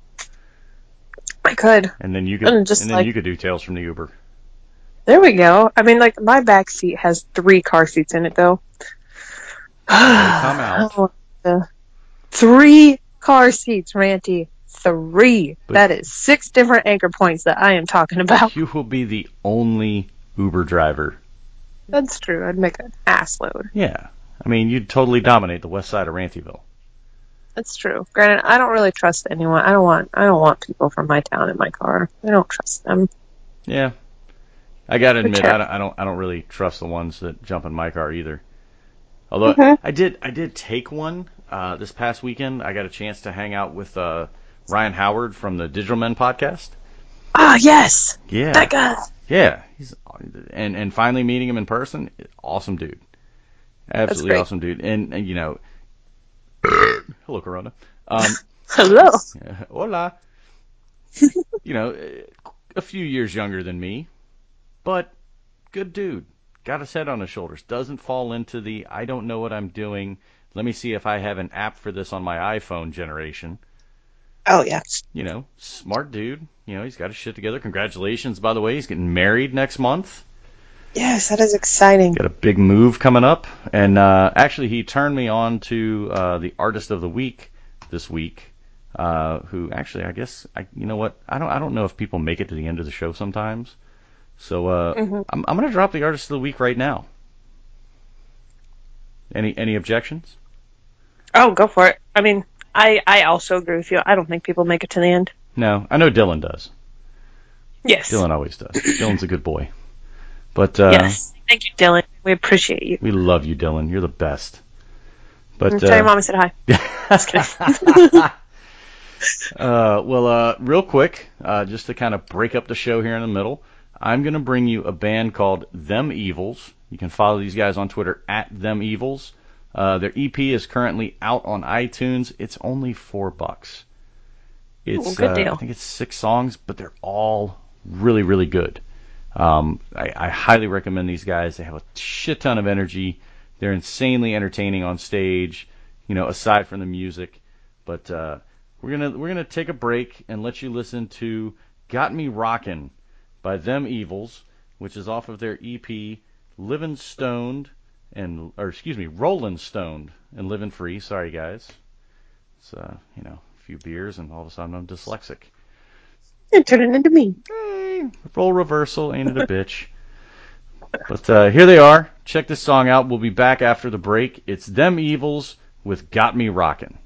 Speaker 2: I could.
Speaker 1: And then you could,
Speaker 2: And just
Speaker 1: and then
Speaker 2: like,
Speaker 1: you could do Tales from the Uber.
Speaker 2: there we go. I mean, like, my back seat has three car seats in it, though.
Speaker 1: Come out.
Speaker 2: Uh, three car seats, Ranty. Three.
Speaker 1: But
Speaker 2: that is six different anchor points that I am talking about.
Speaker 1: you will be the only Uber driver.
Speaker 2: That's true. I'd make an ass load.
Speaker 1: Yeah. I mean, you'd totally dominate the west side of Rantyville.
Speaker 2: That's true. Granted, I don't really trust anyone. I don't want. I don't want people from my town in my car. I don't trust them.
Speaker 1: Yeah. I gotta
Speaker 2: They're
Speaker 1: admit, I
Speaker 2: terrible.
Speaker 1: don't, I don't, I don't really trust the ones that jump in my car either. Although
Speaker 2: Mhm.
Speaker 1: I did, I did take one uh, this past weekend. I got a chance to hang out with uh, Ryan Howard from the Digital Men podcast.
Speaker 2: Ah, yes.
Speaker 1: Yeah,
Speaker 2: That guy.
Speaker 1: yeah. He's and and finally meeting him in person, awesome dude, absolutely
Speaker 2: great.
Speaker 1: awesome dude. And, and you know, hello Corona. Um,
Speaker 2: Hello.
Speaker 1: hola. You know, a few years younger than me, but good dude. Got his head on his shoulders. Doesn't fall into the I don't know what I'm doing. Let me see if I have an app for this on my iPhone generation.
Speaker 2: Oh yeah.
Speaker 1: You know, smart dude. You know, he's got his shit together. Congratulations, by the way. He's getting married next month.
Speaker 2: Yes, that is exciting.
Speaker 1: Got a big move coming up. And uh, actually, he turned me on to uh, the Artist of the Week this week. Uh, who actually, I guess, I, you know what? I don't, I don't know if people make it to the end of the show sometimes. So uh,
Speaker 2: Mm-hmm.
Speaker 1: I'm, I'm going to drop the Artist of the Week right now. Any, any objections?
Speaker 2: Oh, go for it. I mean, I I also agree with you. I don't think people make it to the end.
Speaker 1: No, I know Dylan does.
Speaker 2: Yes.
Speaker 1: Dylan always does. Dylan's a good boy. But uh,
Speaker 2: Yes. Thank you, Dylan. We appreciate you.
Speaker 1: we love you, Dylan. You're the best. But
Speaker 2: Tell your
Speaker 1: uh,
Speaker 2: mom I said hi. Just kidding.
Speaker 1: uh, well, uh, real quick, uh, just to kind of break up the show here in the middle, I'm going to bring you a band called Them Evils. You can follow these guys on Twitter at Them Evils. Uh, their E P is currently out on iTunes. It's only four bucks. It's
Speaker 2: Ooh, good
Speaker 1: uh,
Speaker 2: deal.
Speaker 1: I think it's six songs, but they're all really, really good. Um, I, I highly recommend these guys. They have a shit ton of energy. They're insanely entertaining on stage, you know, aside from the music. But uh, we're gonna we're gonna take a break and let you listen to "Got Me Rockin'" by Them Evils, which is off of their E P "Livin' Stoned" and or excuse me, "Rollin' Stoned" and "Livin' Free." Sorry guys, it's uh, you know, a few beers and all of a sudden I'm dyslexic.
Speaker 2: And turn it into me.
Speaker 1: Hey, role reversal, ain't it a bitch? But uh, here they are. Check this song out. We'll be back after the break. It's Them Evils with Got Me Rockin'.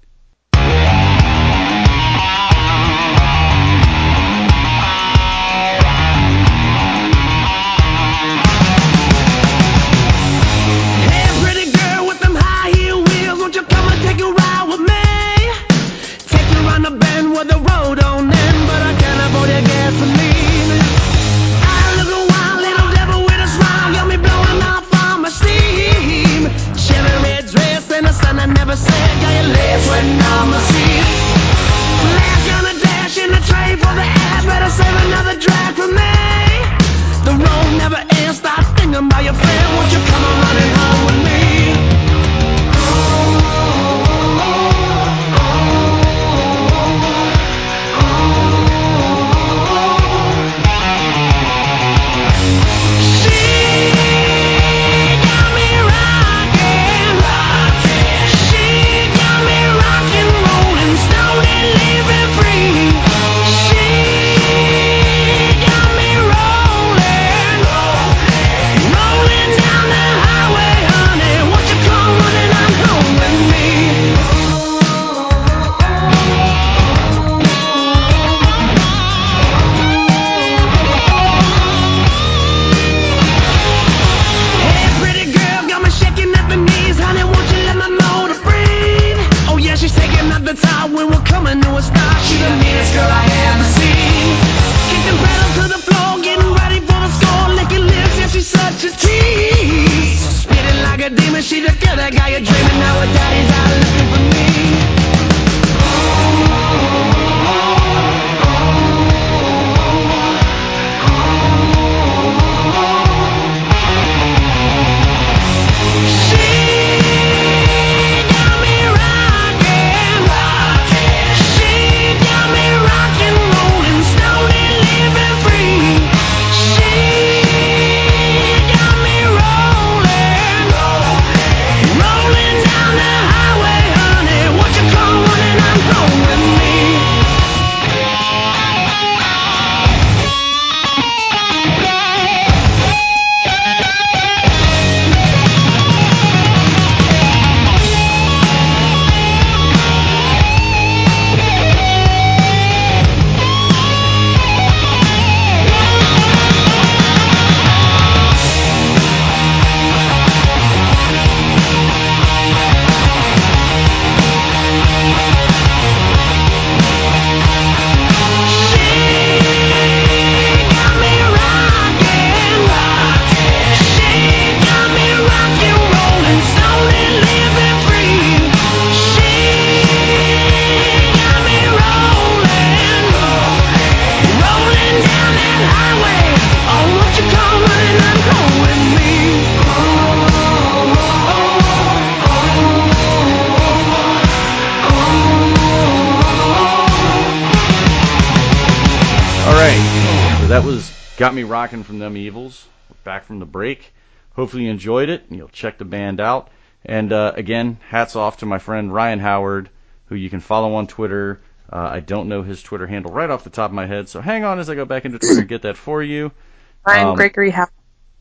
Speaker 1: That was Got Me Rockin' from Them Evils. We're back from the break. Hopefully you enjoyed it, and you'll check the band out. And uh, again, hats off to my friend Ryan Howard, who you can follow on Twitter. Uh, I don't know his Twitter handle right off the top of my head, so hang on as I go back into Twitter and get that for you.
Speaker 2: Ryan
Speaker 1: um,
Speaker 2: Gregory Howard.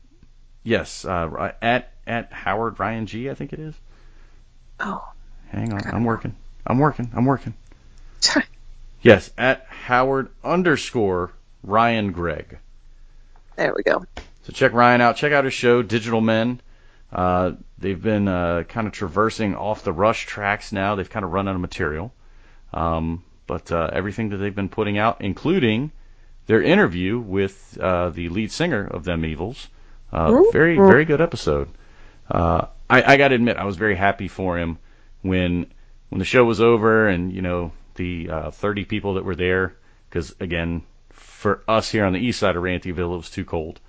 Speaker 1: Yes, uh, at at Howard Ryan G, I think it is.
Speaker 2: Oh.
Speaker 1: Hang on, I'm working. I'm working. I'm working. Yes, at Howard underscore Ryan Gregg.
Speaker 2: There we go.
Speaker 1: So check Ryan out. Check out his show, Digital Men. Uh, they've been uh, kind of traversing off the Rush tracks now. They've kind of run out of material. Um, but uh, everything that they've been putting out, including their interview with uh, the lead singer of Them Evils, uh, very, very good episode. Uh, I, I got to admit, I was very happy for him when when the show was over and, you know, the uh, thirty people that were there, because, again, for us here on the east side of Rantyville, it was too cold.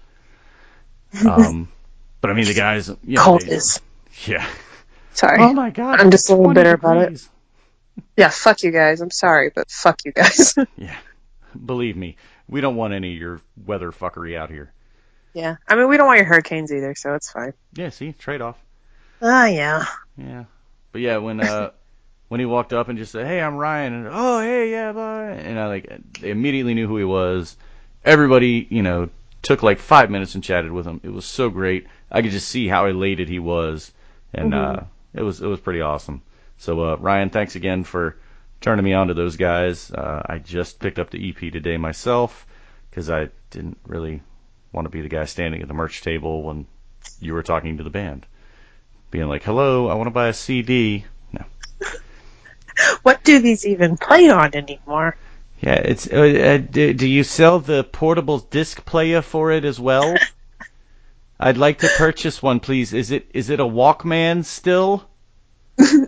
Speaker 1: Um, but I mean, the guys, you know,
Speaker 2: cold
Speaker 1: they,
Speaker 2: is.
Speaker 1: Yeah.
Speaker 2: Sorry.
Speaker 1: Oh my God.
Speaker 2: I'm just a little bitter
Speaker 1: degrees.
Speaker 2: about it. Yeah, fuck you guys. I'm sorry, but fuck you guys.
Speaker 1: Yeah. Believe me, we don't want any of your weather fuckery out here.
Speaker 2: Yeah. I mean, we don't want your hurricanes either, so it's fine.
Speaker 1: Yeah, see, trade off.
Speaker 2: Ah, uh, yeah.
Speaker 1: Yeah. But yeah, when uh when he walked up and just said, "Hey, I'm Ryan," and oh, hey, yeah, bye, and I like they immediately knew who he was. Everybody, you know, took like five minutes and chatted with him. It was so great. I could just see how elated he was, and
Speaker 2: Mm-hmm.
Speaker 1: uh, it was it was pretty awesome. So uh, Ryan, thanks again for turning me on to those guys. Uh, I just picked up the E P today myself because I didn't really want to be the guy standing at the merch table when you were talking to the band, being like, "Hello, I want to buy a C D." No.
Speaker 2: What do these even play on anymore?
Speaker 1: Yeah, it's. Uh, uh, do, do you sell the portable disc player for it as well? I'd like to purchase one, please. Is it is it a Walkman still?
Speaker 2: I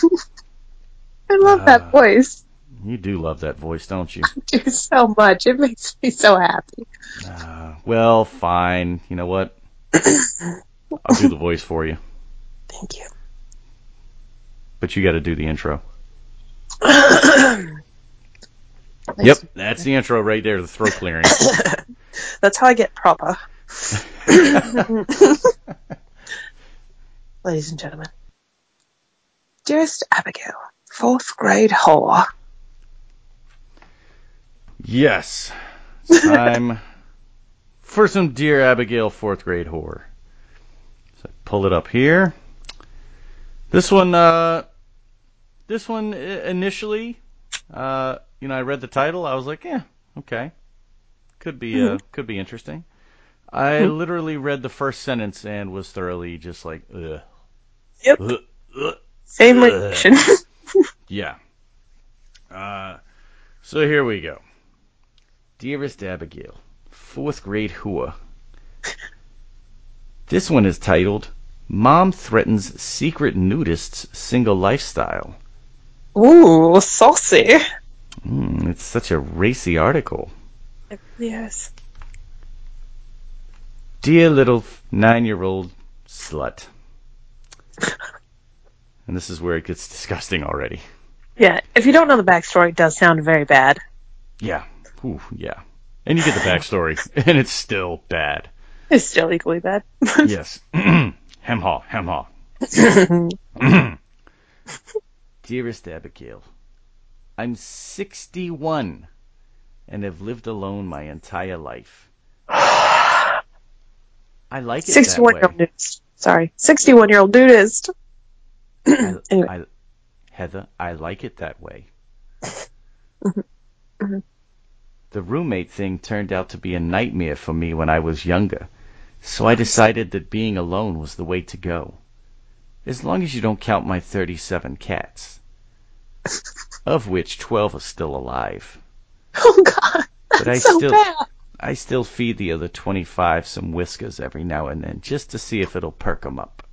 Speaker 2: love that
Speaker 1: Uh,
Speaker 2: voice.
Speaker 1: you do love that voice, don't you?
Speaker 2: I do so much. It makes me so happy.
Speaker 1: Uh, well, fine. You know what? I'll do the voice for you.
Speaker 2: Thank you.
Speaker 1: But you got to do the intro.
Speaker 2: Nice.
Speaker 1: Yep, that's the intro right there, the throat clearing.
Speaker 2: That's how I get proper. Ladies and gentlemen. Dearest Abigail, fourth grade whore.
Speaker 1: Yes. It's time for some Dear Abigail fourth grade horror. So pull it up here. This one, uh, this one initially, uh, you know, I read the title. I was like, yeah, okay, could be, uh,
Speaker 2: Mm-hmm.
Speaker 1: could be interesting. I literally read the first sentence and was thoroughly just like, ugh,
Speaker 2: Yep.
Speaker 1: ugh, ugh,
Speaker 2: Same
Speaker 1: ugh.
Speaker 2: reaction.
Speaker 1: Yeah. Uh, so here we go. Dearest Abigail, fourth grade whore. This one is titled, Mom Threatens Secret Nudist's Single Lifestyle.
Speaker 2: Ooh, saucy.
Speaker 1: Mm, it's such a racy article.
Speaker 2: Yes.
Speaker 1: Dear little nine-year-old slut. And this is where it gets disgusting already.
Speaker 2: Yeah, if you don't know the backstory, it does sound very bad.
Speaker 1: Yeah. Ooh, yeah. And you get the backstory, and it's still bad.
Speaker 2: It's still equally bad.
Speaker 1: Yes. Hem-haw, hem-haw. Dearest Abigail, I'm sixty-one and have lived alone my entire life. I like it that
Speaker 2: sixty-one-year-old
Speaker 1: way.
Speaker 2: nudist. Sorry. sixty-one-year-old nudist.
Speaker 1: I,
Speaker 2: Anyway.
Speaker 1: I, Heather, I like it that way. The roommate thing turned out to be a nightmare for me when I was younger, so I decided that being alone was the way to go. As long as you don't count my thirty-seven cats, of which twelve are still alive.
Speaker 2: Oh, God.
Speaker 1: But I
Speaker 2: That's so
Speaker 1: still,
Speaker 2: bad.
Speaker 1: I still feed the other twenty-five some Whiskas every now and then, just to see if it'll perk 'em up.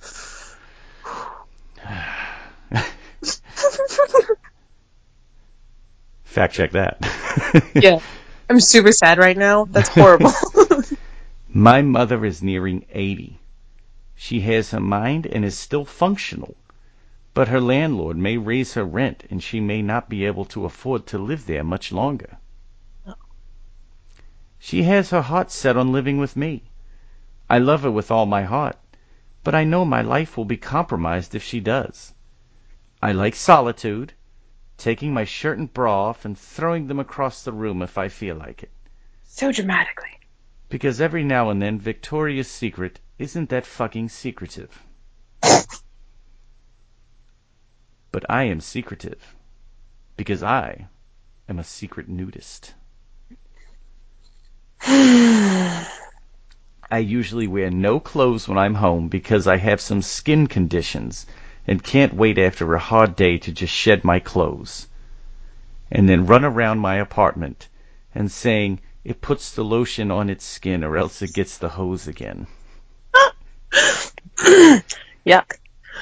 Speaker 1: Fact check that.
Speaker 2: Yeah. I'm super sad right now. That's horrible.
Speaker 1: My mother is nearing eighty. She has her mind and is still functional, but her landlord may raise her rent and she may not be able to afford to live there much longer. She has her heart set on living with me. I love her with all my heart, but I know my life will be compromised if she does. I like solitude, taking my shirt and bra off and throwing them across the room if I feel like it.
Speaker 2: So dramatically.
Speaker 1: Because every now and then Victoria's Secret isn't that fucking secretive. But I am secretive. Because I am a secret nudist. I usually wear no clothes when I'm home because I have some skin conditions and can't wait after a hard day to just shed my clothes. And then run around my apartment and saying it puts the lotion on its skin or else it gets the hose again.
Speaker 2: Yuck.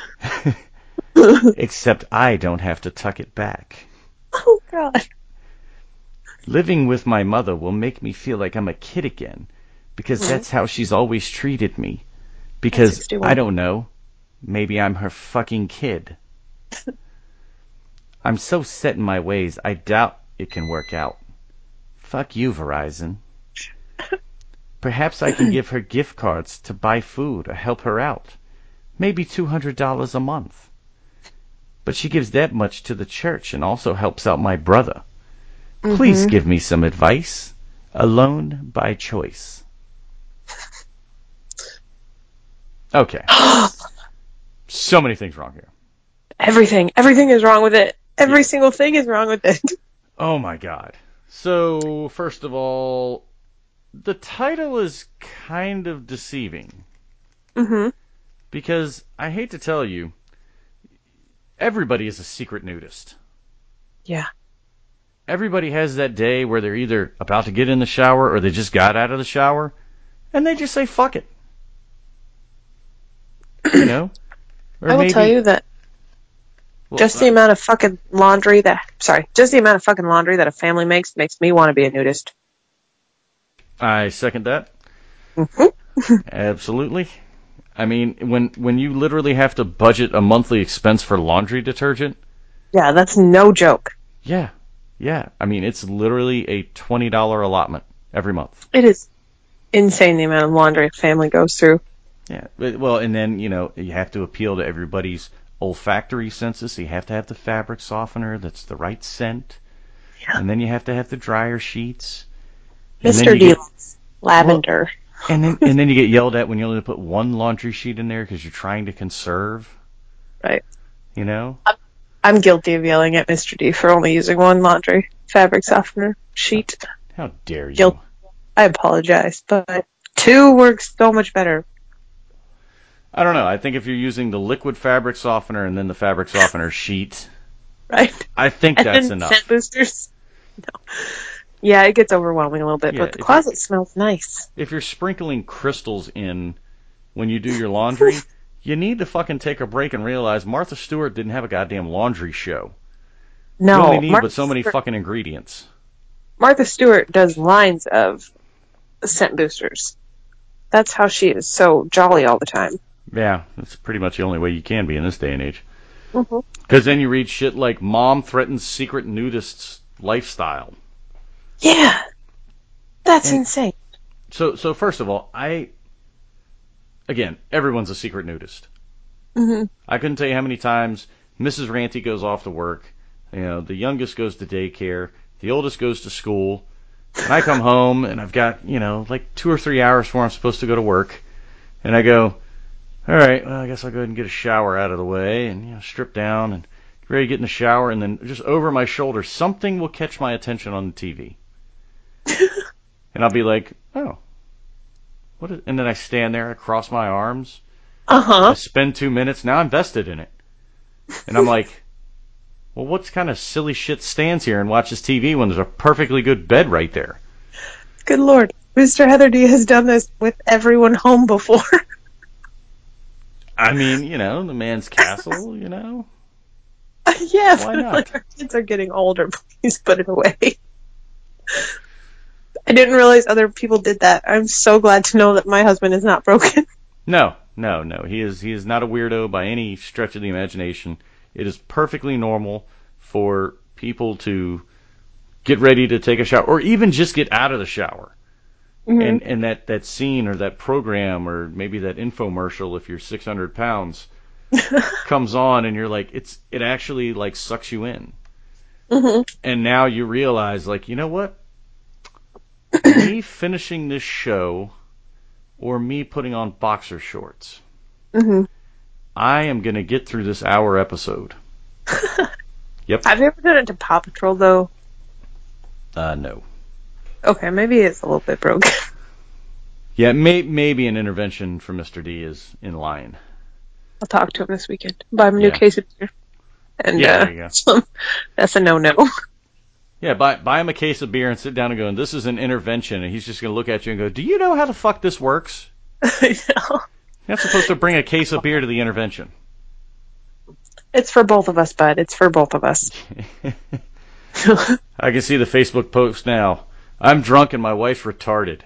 Speaker 1: Except I don't have to tuck it back.
Speaker 2: Oh, God.
Speaker 1: Living with my mother will make me feel like I'm a kid again, because
Speaker 2: Mm.
Speaker 1: that's how she's always treated me. Because,
Speaker 2: sixty-one.
Speaker 1: I don't know, maybe I'm her fucking kid. I'm so set in my ways, I doubt it can work out. Fuck you, Verizon. Perhaps I can give her gift cards to buy food or help her out. Maybe two hundred dollars a month. but she gives that much to the church and also helps out my brother. Please
Speaker 2: Mm-hmm.
Speaker 1: give me some advice. Alone by choice. Okay. So many things wrong here.
Speaker 2: Everything. Everything is wrong with it. Every
Speaker 1: Yeah.
Speaker 2: single thing is wrong with it.
Speaker 1: Oh my god. So, first of all, the title is kind of deceiving.
Speaker 2: Mm-hmm.
Speaker 1: Because, I hate to tell you, everybody is a secret nudist.
Speaker 2: Yeah.
Speaker 1: Everybody has that day where they're either about to get in the shower or they just got out of the shower, and they just say, fuck it. You know? Or
Speaker 2: I will
Speaker 1: maybe,
Speaker 2: tell you that
Speaker 1: well,
Speaker 2: just the amount of fucking laundry that, sorry, just the amount of fucking laundry that a family makes makes me want to be a nudist.
Speaker 1: I second that.
Speaker 2: Mm-hmm.
Speaker 1: Absolutely. I mean, when when you literally have to budget a monthly expense for laundry detergent,
Speaker 2: Yeah, that's no joke.
Speaker 1: yeah, yeah. I mean, it's literally a twenty dollar allotment every month.
Speaker 2: It is insane the amount of laundry a family goes through.
Speaker 1: Yeah. But- Well, and then you know you have to appeal to everybody's olfactory senses. So you have to have the fabric softener that's the right scent,
Speaker 2: Yeah.
Speaker 1: and then you have to have the dryer sheets. And then
Speaker 2: Mister
Speaker 1: you
Speaker 2: D.
Speaker 1: get
Speaker 2: Lavender.
Speaker 1: and then and then you get yelled at when you only put one laundry sheet in there because you're trying to conserve.
Speaker 2: Right.
Speaker 1: You know.
Speaker 2: I'm guilty of yelling at Mister D for only using one laundry fabric softener sheet.
Speaker 1: How dare you?
Speaker 2: Guilt. I apologize, but two works so much better.
Speaker 1: I don't know. I think if you're using the liquid fabric softener and then the fabric softener sheet,
Speaker 2: Right?
Speaker 1: I think
Speaker 2: And
Speaker 1: that's
Speaker 2: then
Speaker 1: enough.
Speaker 2: scent boosters. No. Yeah, it gets overwhelming a little bit,
Speaker 1: Yeah,
Speaker 2: but the
Speaker 1: if
Speaker 2: closet smells nice.
Speaker 1: If you're sprinkling crystals in when you do your laundry, you need to fucking take a break and realize Martha Stewart didn't have a goddamn laundry show. You only
Speaker 2: No,
Speaker 1: need
Speaker 2: Martha
Speaker 1: but so many
Speaker 2: Stewart,
Speaker 1: fucking ingredients.
Speaker 2: Martha Stewart does lines of scent boosters. That's how she is so jolly all the time.
Speaker 1: Yeah, that's pretty much the only way you can be in this day and age.
Speaker 2: Mm-hmm.
Speaker 1: Because then you read shit like mom threatens secret nudist's lifestyle.
Speaker 2: Yeah, that's
Speaker 1: And
Speaker 2: insane.
Speaker 1: so, so first of all, I again, everyone's a secret nudist.
Speaker 2: Mm-hmm.
Speaker 1: I couldn't tell you how many times Missus Ranty goes off to work. You know, the youngest goes to daycare. The oldest goes to school. And I come home and I've got, you know, like two or three hours before I'm supposed to go to work. And I go, all right, well, I guess I'll go ahead and get a shower out of the way and, you know, strip down and get ready to get in the shower. And then just over my shoulder, something will catch my attention on the T V. And I'll be like, oh, what is, and then I stand there, I cross my arms. I
Speaker 2: Uh-huh.
Speaker 1: spend two minutes. Now I'm vested in it. And I'm like, well, what kind of silly shit stands here and watches T V when there's a perfectly good bed right there?
Speaker 2: Good Lord. Mister Heatherdy has done this with everyone home before.
Speaker 1: I mean, you know, the man's castle, you know.
Speaker 2: Yeah,
Speaker 1: Why
Speaker 2: but
Speaker 1: not?
Speaker 2: like our kids are getting older. Please put it away. I didn't realize other people did that. I'm so glad to know that my husband is not broken.
Speaker 1: No, no, no. He is he is not a weirdo by any stretch of the imagination. It is perfectly normal for people to get ready to take a shower or even just get out of the shower.
Speaker 2: Mm-hmm.
Speaker 1: And and that, that scene or that program or maybe that infomercial if you're six hundred pounds comes on and you're like it's it actually like sucks you in.
Speaker 2: Mm-hmm.
Speaker 1: And now you realize like, you know what? Me finishing this show or me putting on boxer shorts.
Speaker 2: Mm-hmm.
Speaker 1: I am going to get through this hour episode. Yep.
Speaker 2: Have you ever done it to Paw Patrol, though?
Speaker 1: Uh, no.
Speaker 2: Okay, maybe it's a little bit broken.
Speaker 1: Yeah, may, maybe an intervention from Mister D is in line.
Speaker 2: I'll talk to him this weekend. Buy him a new
Speaker 1: Yeah.
Speaker 2: case of beer. And,
Speaker 1: Yeah,
Speaker 2: uh,
Speaker 1: there you go.
Speaker 2: some, that's a no-no.
Speaker 1: Yeah, buy, buy him a case of beer and sit down and go, this is an intervention. And he's just going to look at you and go, do you know how the fuck this works?
Speaker 2: I know.
Speaker 1: You're not supposed to bring a case of beer to the intervention.
Speaker 2: It's for both of us, bud. It's for both of us.
Speaker 1: I can see the Facebook post now. I'm drunk and my wife's retarded.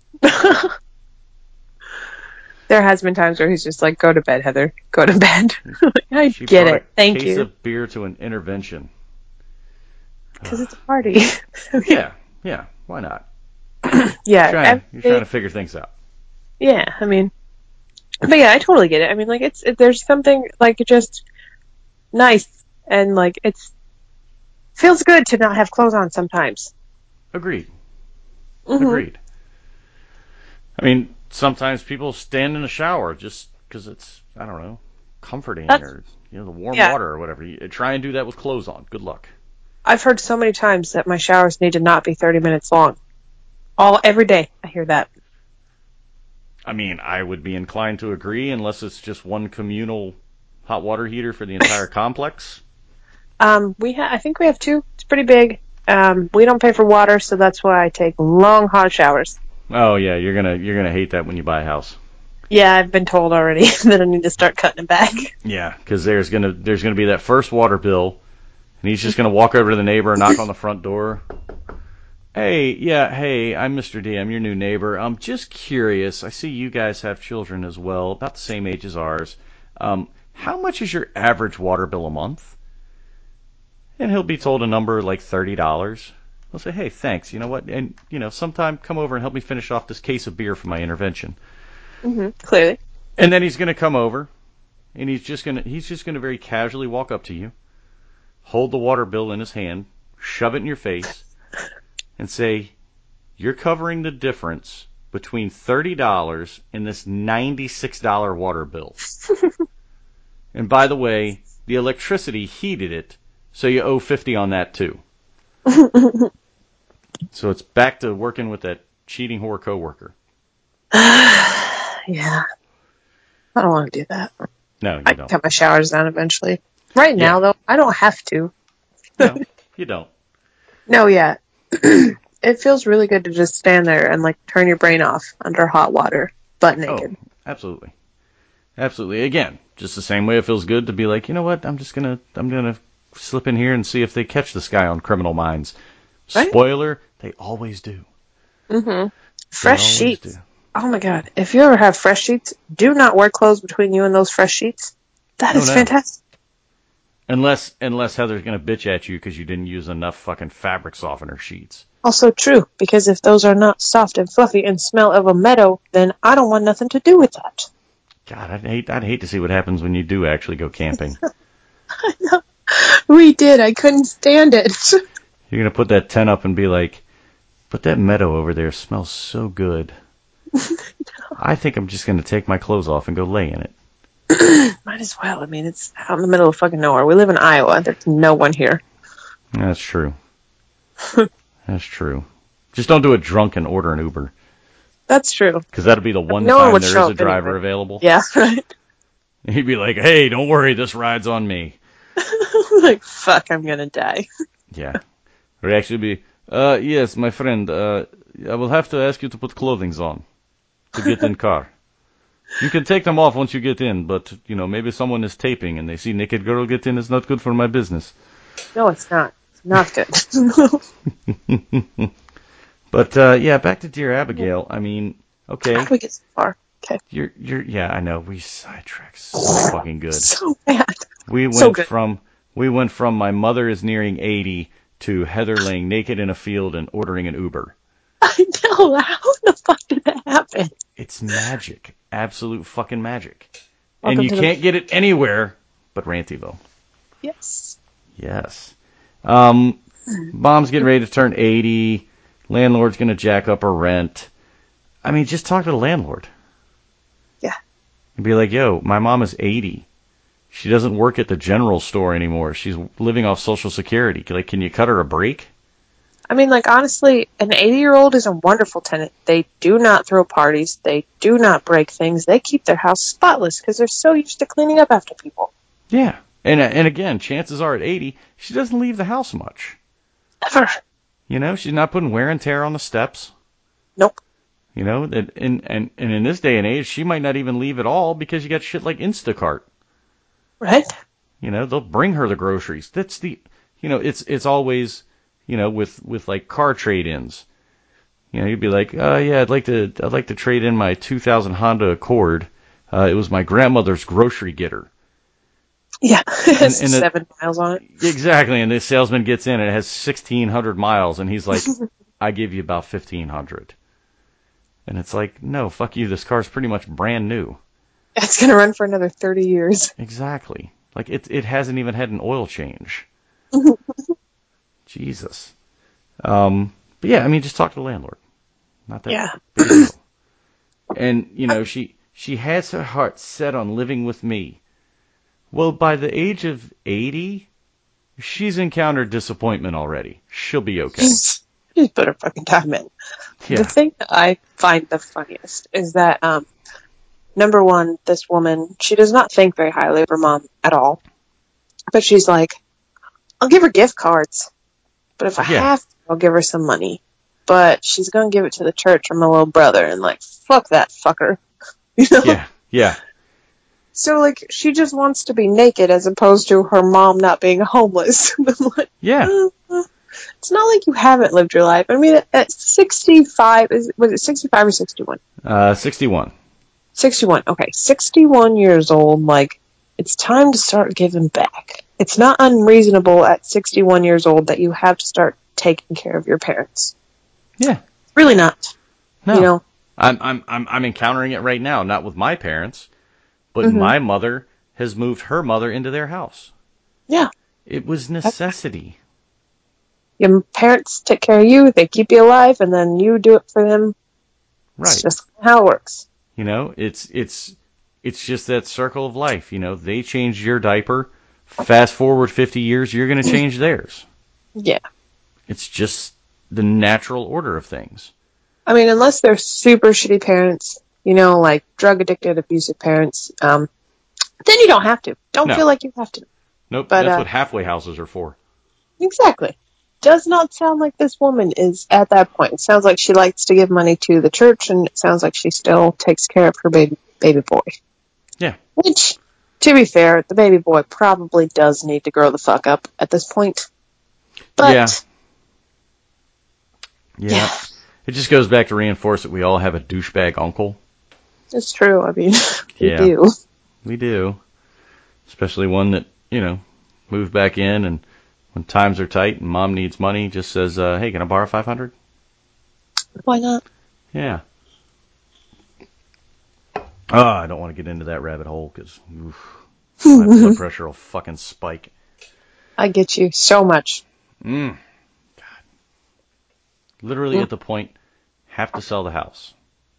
Speaker 2: There has been times where he's just like, go to bed, Heather. Go to bed. I
Speaker 1: She
Speaker 2: get
Speaker 1: brought
Speaker 2: it.
Speaker 1: a
Speaker 2: Thank
Speaker 1: case
Speaker 2: you.
Speaker 1: of beer to an intervention.
Speaker 2: Because it's a party.
Speaker 1: Yeah, yeah, why not?
Speaker 2: Yeah.
Speaker 1: You're trying,
Speaker 2: every-
Speaker 1: you're trying to figure things out.
Speaker 2: Yeah, I mean, but yeah, I totally get it. I mean, like, it's, it, there's something, like, just nice And, like, it's feels good to not have clothes on sometimes.
Speaker 1: Agreed.
Speaker 2: Mm-hmm.
Speaker 1: Agreed. I mean, sometimes people stand in the shower just because it's, I don't know, comforting
Speaker 2: That's,
Speaker 1: or, you know, the warm
Speaker 2: yeah.
Speaker 1: water or whatever. You try and do that with clothes on. Good luck.
Speaker 2: I've heard so many times that my showers need to not be thirty minutes long. All, every day I hear that.
Speaker 1: I mean, I would be inclined to agree unless it's just one communal hot water heater for the entire complex.
Speaker 2: Um, we ha- I think we have two. It's pretty big. Um, we don't pay for water, so that's why I take long hot showers.
Speaker 1: Oh yeah, you're gonna you're gonna hate that when you buy a house.
Speaker 2: Yeah, I've been told already that I need to start cutting it back.
Speaker 1: Yeah, because there's gonna there's gonna be that first water bill, and he's just gonna walk over to the neighbor and knock on the front door. Hey, yeah, hey, I'm Mister D. I'm your new neighbor. I'm just curious. I see you guys have children as well, about the same age as ours. Um, how much is your average water bill a month? And he'll be told a number like thirty dollars. He'll say, hey, thanks. You know what? And, you know, sometime come over and help me finish off this case of beer for my intervention.
Speaker 2: Mm-hmm, clearly.
Speaker 1: And then he's going to come over, and he's just going to he's just going to very casually walk up to you, hold the water bill in his hand, shove it in your face, and say, you're covering the difference between thirty dollars and this ninety-six dollars water bill. And by the way, the electricity heated it, so you owe fifty dollars on that too. So it's back to working with that cheating whore coworker.
Speaker 2: Yeah. I don't want to do that.
Speaker 1: No, you
Speaker 2: I
Speaker 1: don't.
Speaker 2: can cut my showers down eventually. Right now,
Speaker 1: Yeah.
Speaker 2: though, I don't have to.
Speaker 1: No, you don't.
Speaker 2: No, yeah. It feels really good to just stand there and, like, turn your brain off under hot water, butt naked.
Speaker 1: Oh, absolutely. Absolutely. Again, just the same way it feels good to be like, you know what, I'm just going to I'm gonna slip in here and see if they catch this guy on Criminal Minds.
Speaker 2: Right?
Speaker 1: Spoiler, they always do.
Speaker 2: Mm-hmm.
Speaker 1: They
Speaker 2: Fresh
Speaker 1: always
Speaker 2: sheets.
Speaker 1: do.
Speaker 2: Oh, my God. If you ever have fresh sheets, do not wear clothes between you and those fresh sheets. That
Speaker 1: Oh,
Speaker 2: is
Speaker 1: no.
Speaker 2: fantastic.
Speaker 1: Unless unless Heather's going to bitch at you because you didn't use enough fucking fabric softener sheets.
Speaker 2: Also true, because if those are not soft and fluffy and smell of a meadow, then I don't want nothing to do with that.
Speaker 1: God, I'd hate I'd hate to see what happens when you do actually go camping.
Speaker 2: I know. We did. I couldn't stand it.
Speaker 1: You're going to put that tent up and be like, but that meadow over there smells so good. I think I'm just going to take my clothes off and go lay in it.
Speaker 2: Might as well. I mean, it's out in the middle of fucking nowhere. We live in Iowa. There's no one here.
Speaker 1: That's true. That's true. Just don't do it drunk and order an Uber.
Speaker 2: That's true.
Speaker 1: Because that'll be the one
Speaker 2: no one
Speaker 1: time
Speaker 2: would
Speaker 1: there
Speaker 2: show
Speaker 1: is a
Speaker 2: up
Speaker 1: driver
Speaker 2: anyway.
Speaker 1: available.
Speaker 2: Yeah, right.
Speaker 1: He'd be like, hey, don't worry, this ride's on me.
Speaker 2: Like, fuck, I'm gonna die.
Speaker 1: Yeah. Or actually be, uh, yes, my friend, uh, I will have to ask you to put clothing on to get in car. You can take them off once you get in, but, you know, maybe someone is taping and they see naked girl get in. It's not good for my business.
Speaker 2: No, it's not. It's not good.
Speaker 1: But, uh, yeah, back to Dear Abigail. I mean, okay.
Speaker 2: How did we get so far? Okay.
Speaker 1: You're, you're, yeah, I know. We sidetracked so fucking good.
Speaker 2: So bad.
Speaker 1: We went
Speaker 2: So good.
Speaker 1: from, we went from my mother is nearing eighty to Heather laying naked in a field and ordering an Uber.
Speaker 2: I know. How the fuck did that happen?
Speaker 1: It's magic. Absolute fucking magic.
Speaker 2: Welcome
Speaker 1: and you
Speaker 2: to the-
Speaker 1: can't get it anywhere but Rantyville.
Speaker 2: Yes.
Speaker 1: Yes. Um, Mom's getting ready to turn eighty. Landlord's going to jack up her rent. I mean, just talk to the landlord.
Speaker 2: Yeah.
Speaker 1: And be like, yo, my mom is eighty. She doesn't work at the general store anymore. She's living off Social Security. Like, can you cut her a break?
Speaker 2: I mean, like, honestly, an eighty-year-old is a wonderful tenant. They do not throw parties. They do not break things. They keep their house spotless because they're so used to cleaning up after people.
Speaker 1: Yeah. And and again, chances are at eighty, she doesn't leave the house much.
Speaker 2: Ever.
Speaker 1: You know, she's not putting wear and tear on the steps.
Speaker 2: Nope.
Speaker 1: You know, and, and, and in this day and age, she might not even leave at all because you got shit like Instacart.
Speaker 2: Right?
Speaker 1: You know, they'll bring her the groceries. That's the, you know, it's it's always, you know, with, with like car trade-ins. You know, you'd be like, oh yeah, I'd like to I'd like to trade in my two thousand Honda Accord. Uh, it was my grandmother's grocery getter.
Speaker 2: Yeah, it has
Speaker 1: and, and
Speaker 2: seven
Speaker 1: the,
Speaker 2: miles on it.
Speaker 1: Exactly, and the salesman gets in and it has sixteen hundred miles, and he's like, I give you about fifteen hundred. And it's like, no, fuck you, this car's pretty much brand new.
Speaker 2: It's going to run for another thirty years.
Speaker 1: Exactly. Like, it it hasn't even had an oil change. Jesus. Um, but yeah, I mean, just talk to the landlord. Not that
Speaker 2: Yeah.
Speaker 1: big a deal. And, you know, she, she has her heart set on living with me. Well, by the age of eighty, she's encountered disappointment already. She'll be okay.
Speaker 2: She's put her fucking time in.
Speaker 1: Yeah.
Speaker 2: The thing that I find the funniest is that, um, number one, this woman, she does not think very highly of her mom at all. But she's like, I'll give her gift cards. But if I
Speaker 1: Yeah.
Speaker 2: have to, I'll give her some money. But she's going to give it to the church or my little brother. And like, fuck that fucker. You know?
Speaker 1: Yeah. Yeah.
Speaker 2: So, like, she just wants to be naked as opposed to her mom not being homeless. I'm like,
Speaker 1: Yeah.
Speaker 2: uh, it's not like you haven't lived your life. I mean, at sixty-five, is was it sixty-five or sixty-one?
Speaker 1: Uh, sixty-one.
Speaker 2: sixty-one. Okay, sixty-one years old. Like, it's time to start giving back. It's not unreasonable at sixty-one years old that you have to start taking care of your parents.
Speaker 1: Yeah.
Speaker 2: Really not.
Speaker 1: No.
Speaker 2: You know?
Speaker 1: I'm, I'm, I'm, I'm encountering it right now, not with my parents, but
Speaker 2: Mm-hmm.
Speaker 1: my mother has moved her mother into their house.
Speaker 2: Yeah.
Speaker 1: It was necessity.
Speaker 2: Your parents take care of you, they keep you alive, and then you do it for them.
Speaker 1: Right.
Speaker 2: It's just how it works.
Speaker 1: You know, it's, it's, it's just that circle of life. You know, they changed your diaper. Fast forward fifty years, you're going to change theirs.
Speaker 2: Yeah.
Speaker 1: It's just the natural order of things.
Speaker 2: I mean, unless they're super shitty parents, you know, like drug addicted, abusive parents, um, then you don't have to. Don't
Speaker 1: No.
Speaker 2: feel like you have to.
Speaker 1: Nope,
Speaker 2: But,
Speaker 1: that's
Speaker 2: uh,
Speaker 1: what halfway houses are for.
Speaker 2: Exactly. Does not sound like this woman is at that point. It sounds like she likes to give money to the church, and it sounds like she still takes care of her baby baby boy.
Speaker 1: Yeah.
Speaker 2: Which, to be fair, the baby boy probably does need to grow the fuck up at this point. But,
Speaker 1: Yeah. Yeah.
Speaker 2: yeah,
Speaker 1: It just goes back to reinforce that we all have a douchebag uncle.
Speaker 2: it's true. I mean, we
Speaker 1: Yeah.
Speaker 2: do.
Speaker 1: We do. Especially one that, you know, moved back in and when times are tight and mom needs money, just says, uh, hey, can I borrow five hundred?
Speaker 2: Why not?
Speaker 1: Yeah. Oh, I don't want to get into that rabbit hole because my blood pressure will fucking spike.
Speaker 2: I get you so much.
Speaker 1: Mm. God. Literally
Speaker 2: Mm.
Speaker 1: at the point, have to sell the house.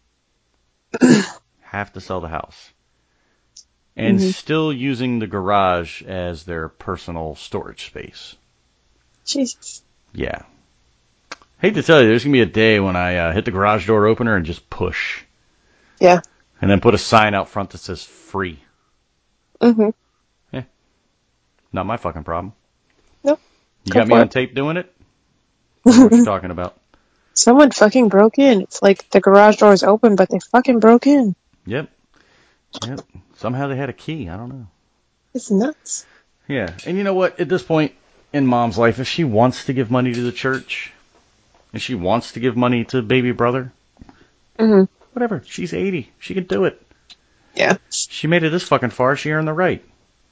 Speaker 1: have to sell the house. And
Speaker 2: Mm-hmm.
Speaker 1: still using the garage as their personal storage space.
Speaker 2: Jesus.
Speaker 1: Yeah. Hate to tell you, there's going to be a day when I uh, hit the garage door opener and just push.
Speaker 2: Yeah.
Speaker 1: And then put a sign out front that says free.
Speaker 2: Mm-hmm.
Speaker 1: Eh, not my fucking problem.
Speaker 2: Nope.
Speaker 1: You
Speaker 2: Go
Speaker 1: got me
Speaker 2: for
Speaker 1: on
Speaker 2: it.
Speaker 1: tape doing it? I don't know what you're talking about.
Speaker 2: Someone fucking broke in. It's like the garage door is open, but they fucking broke in.
Speaker 1: Yep. Yep. Somehow they had a key. I don't know.
Speaker 2: It's nuts.
Speaker 1: Yeah. And you know what? At this point in mom's life, if she wants to give money to the church, if she wants to give money to baby brother,
Speaker 2: Mm-hmm.
Speaker 1: whatever. She's eighty. She can do it.
Speaker 2: Yeah.
Speaker 1: She made it this fucking far. She earned the right.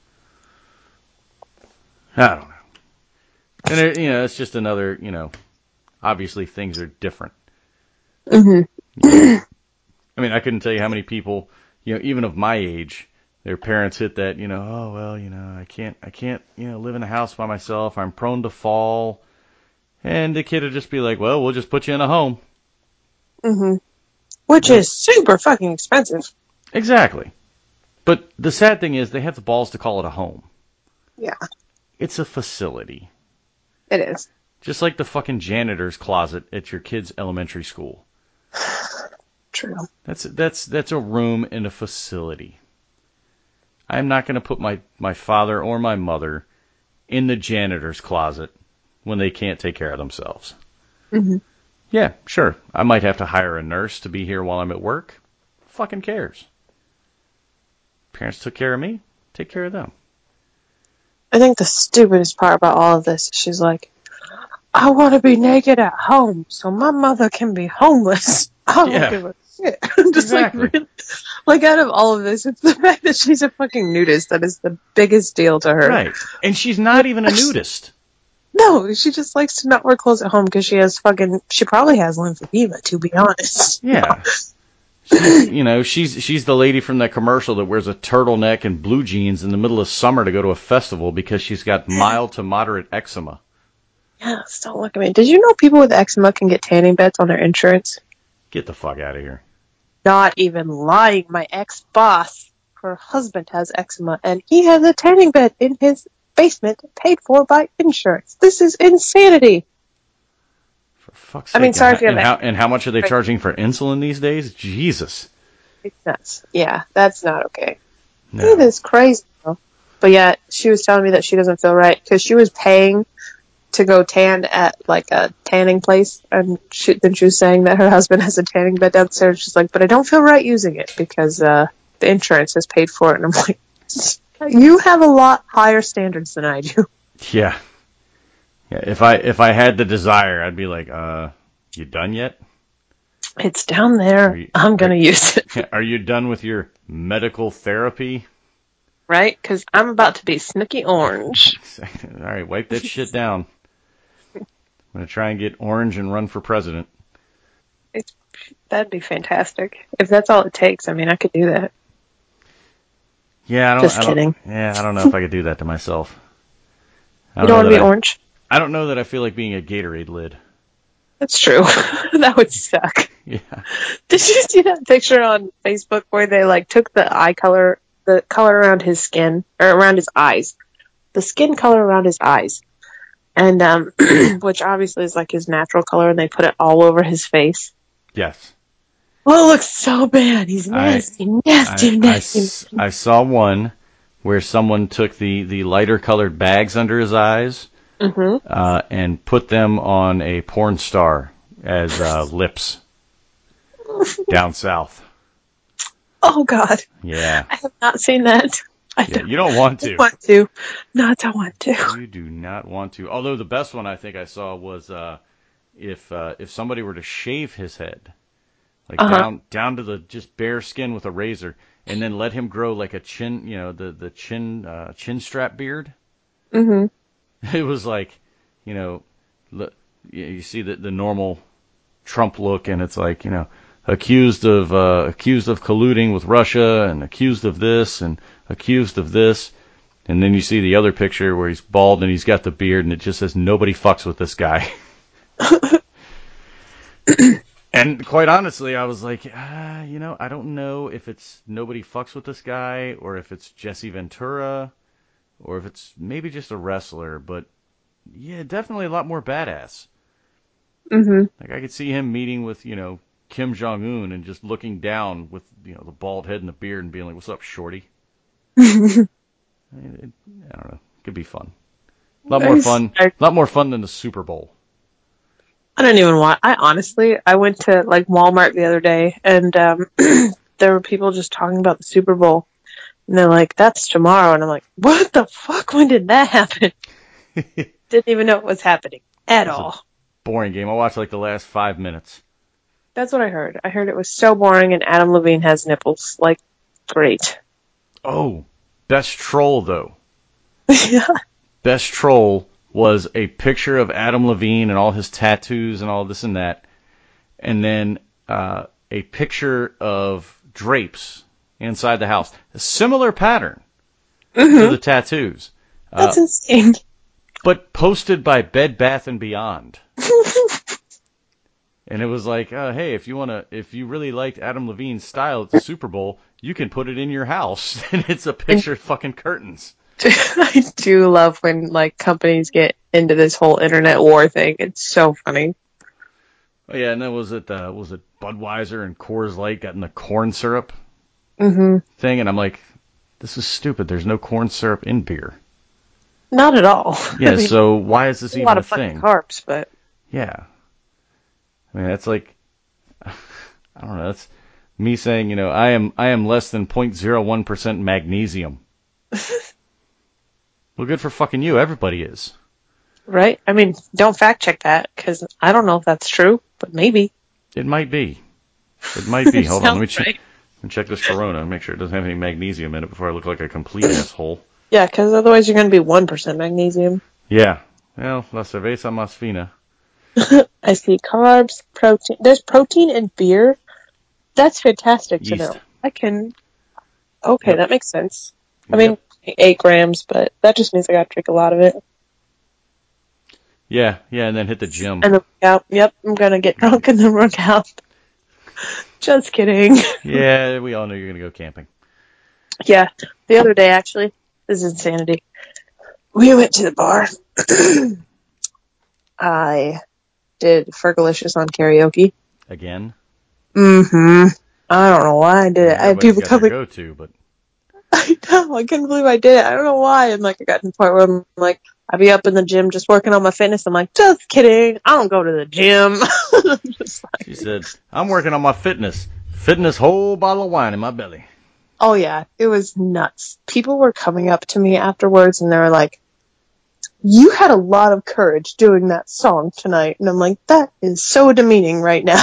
Speaker 1: I don't know. And, it, you know, it's just another, you know, obviously things are different.
Speaker 2: Mm-hmm.
Speaker 1: I mean, I couldn't tell you how many people, you know, even of my age, their parents hit that, you know, oh, well, you know, I can't, I can't, you know, live in the house by myself. I'm prone to fall. And the kid would just be like, well, we'll just put you in a home.
Speaker 2: Mm-hmm. Which
Speaker 1: Yep.
Speaker 2: is super fucking expensive.
Speaker 1: Exactly. But the sad thing is they have the balls to call it a home.
Speaker 2: Yeah.
Speaker 1: It's a facility.
Speaker 2: It is.
Speaker 1: Just like the fucking janitor's closet at your kid's elementary school.
Speaker 2: True.
Speaker 1: That's that's that's a room in a facility. I'm not going to put my, my father or my mother in the janitor's closet when they can't take care of themselves.
Speaker 2: Mm-hmm.
Speaker 1: Yeah, sure. I might have to hire a nurse to be here while I'm at work. Fucking cares. Parents took care of me. Take care of them.
Speaker 2: I think the stupidest part about all of this, she's like, I want to be naked at home so my mother can be homeless. I don't
Speaker 1: Yeah.
Speaker 2: give a shit. I'm just
Speaker 1: Exactly.
Speaker 2: like, really, like out of all of this, it's the fact that she's a fucking nudist that is the biggest deal to her.
Speaker 1: Right. And she's not even a nudist.
Speaker 2: No, she just likes to not wear clothes at home because she has fucking, she probably has lymphedema, to be honest.
Speaker 1: Yeah. She's, you know, she's she's the lady from that commercial that wears a turtleneck and blue jeans in the middle of summer to go to a festival because she's got mild to moderate eczema.
Speaker 2: Yes, don't look at me. Did you know people with eczema can get tanning beds on their insurance?
Speaker 1: Get the fuck out of here.
Speaker 2: Not even lying. My ex-boss, her husband has eczema, and he has a tanning bed in his basement paid for by insurance. This is insanity.
Speaker 1: For fuck's
Speaker 2: I
Speaker 1: sake.
Speaker 2: mean, sorry
Speaker 1: and,
Speaker 2: if you have
Speaker 1: and how,
Speaker 2: eczema.
Speaker 1: and how much are they
Speaker 2: Right.
Speaker 1: charging for insulin these days? Jesus.
Speaker 2: It's nuts. Yeah, that's not okay.
Speaker 1: No.
Speaker 2: It is crazy, though. But yeah, she was telling me that she doesn't feel right because she was paying to go tan at like a tanning place, and she, then she was saying that her husband has a tanning bed downstairs. She's like, but I don't feel right using it because uh, the insurance has paid for it. And I'm like, you have a lot higher standards than I do.
Speaker 1: Yeah. Yeah. If I if I had the desire, I'd be like, uh, you done yet?
Speaker 2: It's down there.
Speaker 1: You,
Speaker 2: I'm gonna
Speaker 1: are,
Speaker 2: use it,
Speaker 1: are you done with your medical therapy?
Speaker 2: right? Because I'm about to be Snooky Orange.
Speaker 1: All right, wipe that shit down. I'm gonna try and get orange and run for president.
Speaker 2: It's, that'd be fantastic if that's all it takes. I mean, I could do that.
Speaker 1: Yeah, I don't.
Speaker 2: Just
Speaker 1: I don't,
Speaker 2: kidding.
Speaker 1: Yeah, I don't know if I could do that to myself. I
Speaker 2: You
Speaker 1: don't,
Speaker 2: don't
Speaker 1: know
Speaker 2: want to
Speaker 1: that
Speaker 2: be
Speaker 1: I,
Speaker 2: orange?
Speaker 1: I don't know that I feel like being a Gatorade lid.
Speaker 2: That's true. That would suck.
Speaker 1: Yeah.
Speaker 2: Did you see that picture on Facebook where they like took the eye color, the color around his skin or around his eyes, the skin color around his eyes, and um, which obviously is like his natural color, and they put it all over his face.
Speaker 1: Yes.
Speaker 2: Oh, it looks so bad. He's nasty,
Speaker 1: I,
Speaker 2: nasty,
Speaker 1: I,
Speaker 2: nasty.
Speaker 1: I saw one where someone took the, the lighter colored bags under his eyes
Speaker 2: Mm-hmm.
Speaker 1: uh, and put them on a porn star as uh, lips down south.
Speaker 2: Oh God,
Speaker 1: Yeah.
Speaker 2: I have not seen that. I
Speaker 1: Yeah.
Speaker 2: don't
Speaker 1: You don't want to.
Speaker 2: want to. Not I want to.
Speaker 1: You do not want to. Although the best one I think I saw was uh, if uh, if somebody were to shave his head, like
Speaker 2: Uh-huh.
Speaker 1: down down to the just bare skin with a razor, and then let him grow like a chin, you know, the the chin uh, chin strap beard.
Speaker 2: Mm-hmm.
Speaker 1: It was like, you know, look, you you see the the normal Trump look, and it's like, you know, accused of uh, accused of colluding with Russia, and accused of this, and accused of this. And then you see the other picture where he's bald and he's got the beard, and it just says nobody fucks with this guy. And quite honestly, I was like, ah, you know, I don't know if it's nobody fucks with this guy, or if it's Jesse Ventura, or if it's maybe just a wrestler. But yeah, definitely a lot more badass.
Speaker 2: Mm-hmm.
Speaker 1: Like I could see him meeting with, you know, Kim Jong Un and just looking down with, you know, the bald head and the beard and being like, "What's up, shorty?" It, it, I don't know. It could be fun. A lot more
Speaker 2: Nice.
Speaker 1: fun. A lot more fun than the Super Bowl.
Speaker 2: I don't even want. I honestly, I went to like Walmart the other day, and um, there were people just talking about the Super Bowl, and they're like, "That's tomorrow," and I'm like, "What the fuck? When did that happen?" Didn't even know it was happening at
Speaker 1: It's a
Speaker 2: all.
Speaker 1: boring game. I watched like the last five minutes.
Speaker 2: That's what I heard. I heard it was so boring, and Adam Levine has nipples. Like, great.
Speaker 1: Oh, best troll though.
Speaker 2: Yeah.
Speaker 1: Best troll was a picture of Adam Levine and all his tattoos and all this and that, and then uh, a picture of drapes inside the house. A similar pattern
Speaker 2: Mm-hmm.
Speaker 1: to the tattoos,
Speaker 2: That's
Speaker 1: uh,
Speaker 2: insane.
Speaker 1: but posted by Bed Bath and Beyond. And it was like, uh, hey, if you wanna, if you really liked Adam Levine's style at the Super Bowl, you can put it in your house, and it's a picture of fucking curtains.
Speaker 2: I do love when like companies get into this whole internet war thing. It's so funny.
Speaker 1: Oh yeah, and then was it uh, was it Budweiser and Coors Light got in the corn syrup
Speaker 2: Mm-hmm.
Speaker 1: thing, and I'm like, this is stupid. There's no corn syrup in beer.
Speaker 2: Not at all.
Speaker 1: Yeah,
Speaker 2: I mean,
Speaker 1: so why is this
Speaker 2: a
Speaker 1: even
Speaker 2: lot
Speaker 1: a
Speaker 2: of fucking
Speaker 1: thing?
Speaker 2: carbs, but
Speaker 1: Yeah, I mean that's like, I don't know. That's me saying, you know, I am I am less than zero point zero one percent magnesium. Well, good for fucking you. Everybody is.
Speaker 2: right? I mean, don't fact check that because I don't know if that's true, but maybe.
Speaker 1: It might be. It might be. Hold on, let me
Speaker 2: Sounds
Speaker 1: check.
Speaker 2: right.
Speaker 1: Let me check this Corona and make sure it doesn't have any magnesium in it before I look like a complete asshole.
Speaker 2: Yeah, because otherwise you're going to be one percent magnesium.
Speaker 1: Yeah. Well, la cerveza más fina.
Speaker 2: I see carbs, protein. There's protein in beer. That's fantastic to
Speaker 1: Yeast.
Speaker 2: know. I can. Okay,
Speaker 1: Yep.
Speaker 2: that makes sense. I mean,
Speaker 1: Yep.
Speaker 2: eight grams, but that just means I got to drink a lot of it.
Speaker 1: Yeah, yeah, and then hit the gym.
Speaker 2: And then work out. Yep, I'm gonna get drunk and then work out. Just kidding.
Speaker 1: Yeah, we all know you're gonna go camping.
Speaker 2: Yeah, the other day actually, this is insanity. We went to the bar. I did Fergalicious on karaoke.
Speaker 1: Again.
Speaker 2: Mm-hmm. I don't know why I did it. I had
Speaker 1: Everybody's
Speaker 2: people
Speaker 1: got their
Speaker 2: coming.
Speaker 1: go-to, but
Speaker 2: I know. I couldn't believe I did it. I don't know why. And like, I got to the point where I'm like, I'd be up in the gym just working on my fitness. I'm like, just kidding. I don't go to the gym. Just like,
Speaker 1: she said, "I'm working on my fitness. Fitness, whole bottle of wine in my belly."
Speaker 2: oh yeah, it was nuts. People were coming up to me afterwards and they were like, you had a lot of courage doing that song tonight. And I'm like, that is so demeaning right now.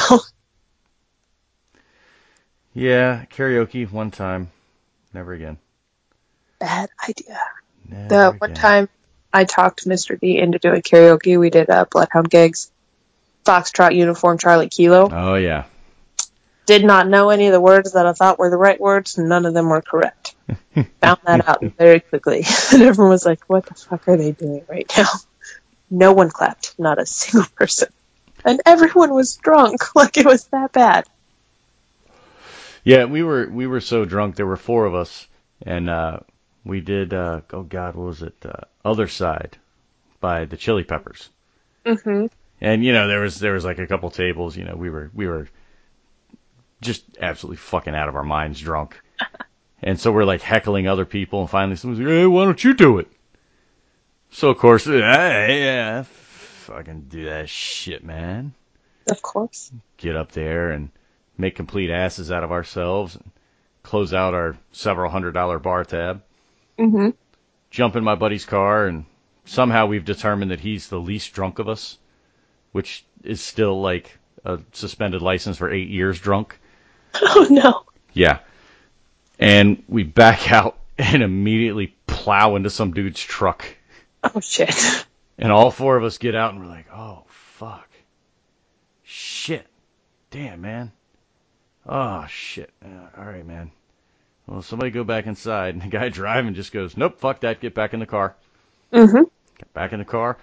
Speaker 1: Yeah, karaoke one time, never again.
Speaker 2: Bad idea.
Speaker 1: Never
Speaker 2: The
Speaker 1: again.
Speaker 2: one time I talked Mister D into doing karaoke, we did uh, Bloodhound Gigs, Foxtrot Uniform Charlie Kilo.
Speaker 1: Oh yeah.
Speaker 2: Did not know any of the words that I thought were the right words, and none of them were correct. Found that out very quickly. And everyone was like, what the fuck are they doing right now? No one clapped. Not a single person. And everyone was drunk. Like, it was that bad.
Speaker 1: Yeah, we were we were so drunk. There were four of us, and uh, we did. Uh, oh God, what was it? Uh, Other Side by the Chili Peppers.
Speaker 2: Mm-hmm.
Speaker 1: And you know, there was there was like a couple tables. You know, we were we were just absolutely fucking out of our minds drunk. And so we're like heckling other people, and finally someone's like, "Hey, why don't you do it?" So of course, hey, yeah, fucking do that shit, man.
Speaker 2: Of course.
Speaker 1: Get up there and make complete asses out of ourselves, and close out our several hundred dollar bar tab.
Speaker 2: Mm-hmm.
Speaker 1: Jump in my buddy's car, and somehow we've determined that he's the least drunk of us, which is still like a suspended license for eight years drunk.
Speaker 2: Oh, no.
Speaker 1: Yeah. And we back out and immediately plow into some dude's truck.
Speaker 2: Oh, shit.
Speaker 1: And all four of us get out and we're like, oh, fuck. Shit. Damn, man. Oh, shit. Uh, all right, man. Well, somebody go back inside. And the guy driving just goes, nope, fuck that. Get back in the car.
Speaker 2: Mm-hmm.
Speaker 1: Get back in the car.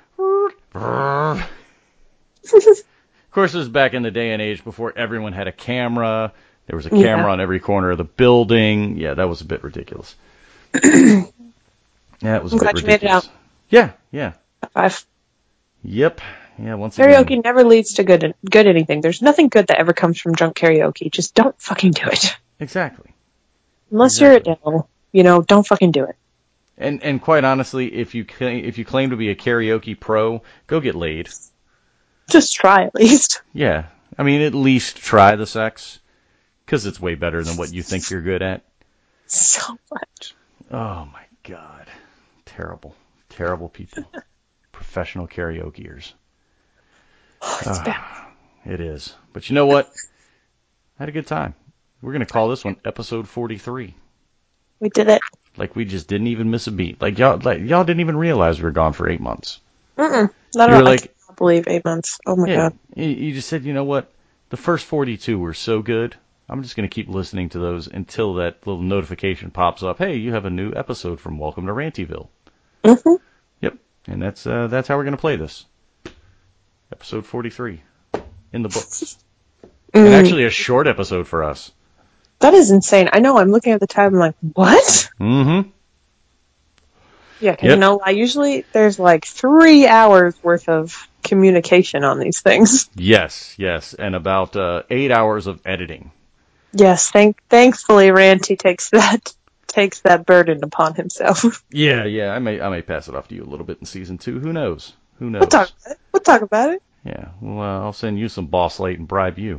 Speaker 1: Of course, it was back in the day and age before everyone had a camera. There was a camera
Speaker 2: Yeah.
Speaker 1: on every corner of the building. Yeah, that was a bit ridiculous. Yeah, it was
Speaker 2: I'm
Speaker 1: a bit
Speaker 2: glad you made it
Speaker 1: ridiculous.
Speaker 2: out.
Speaker 1: Yeah, yeah.
Speaker 2: Five.
Speaker 1: Yep. Yeah, once
Speaker 2: Karaoke
Speaker 1: again.
Speaker 2: never leads to good good anything. There's nothing good that ever comes from drunk karaoke. Just don't fucking do it.
Speaker 1: Exactly.
Speaker 2: Unless
Speaker 1: Exactly.
Speaker 2: you're Adele, you know, don't fucking do it.
Speaker 1: And and quite honestly, if you cla- if you claim to be a karaoke pro, go get laid.
Speaker 2: Just try at least.
Speaker 1: Yeah. I mean, at least try the sex, because it's way better than what you think you're good at.
Speaker 2: So much.
Speaker 1: Oh my God. Terrible. Terrible people. Professional karaokeers.
Speaker 2: Oh, it's bad.
Speaker 1: Ah, it is. But you know what? I had a good time. We're going to call this one episode forty-three.
Speaker 2: We did it.
Speaker 1: Like we just didn't even miss a beat. Like y'all, like y'all didn't even realize we were gone for eight months.
Speaker 2: Mm-mm. Not
Speaker 1: You
Speaker 2: at
Speaker 1: were
Speaker 2: all. I
Speaker 1: like,
Speaker 2: cannot believe eight months. Oh my
Speaker 1: yeah,
Speaker 2: god.
Speaker 1: you you just said, you know what? The first forty-two were so good. I'm just going to keep listening to those until that little notification pops up. Hey, you have a new episode from Welcome to Rantyville.
Speaker 2: Mm-hmm.
Speaker 1: Yep, and that's uh, that's how we're going to play this. Episode forty-three in the books,
Speaker 2: Mm.
Speaker 1: and actually a short episode for us.
Speaker 2: That is insane. I know. I'm looking at the time. I'm like, what?
Speaker 1: Mm-hmm.
Speaker 2: Yeah, because
Speaker 1: Yep.
Speaker 2: you know, I usually there's like three hours worth of communication on these things.
Speaker 1: Yes, yes, and about uh, eight hours of editing.
Speaker 2: Yes, thank thankfully Ranty takes that takes that burden upon himself.
Speaker 1: Yeah, yeah. I may I may pass it off to you a little bit in season two. Who knows? Who knows?
Speaker 2: We'll talk about it. We'll talk about it.
Speaker 1: Yeah. Well, uh, I'll send you some boss light and bribe you.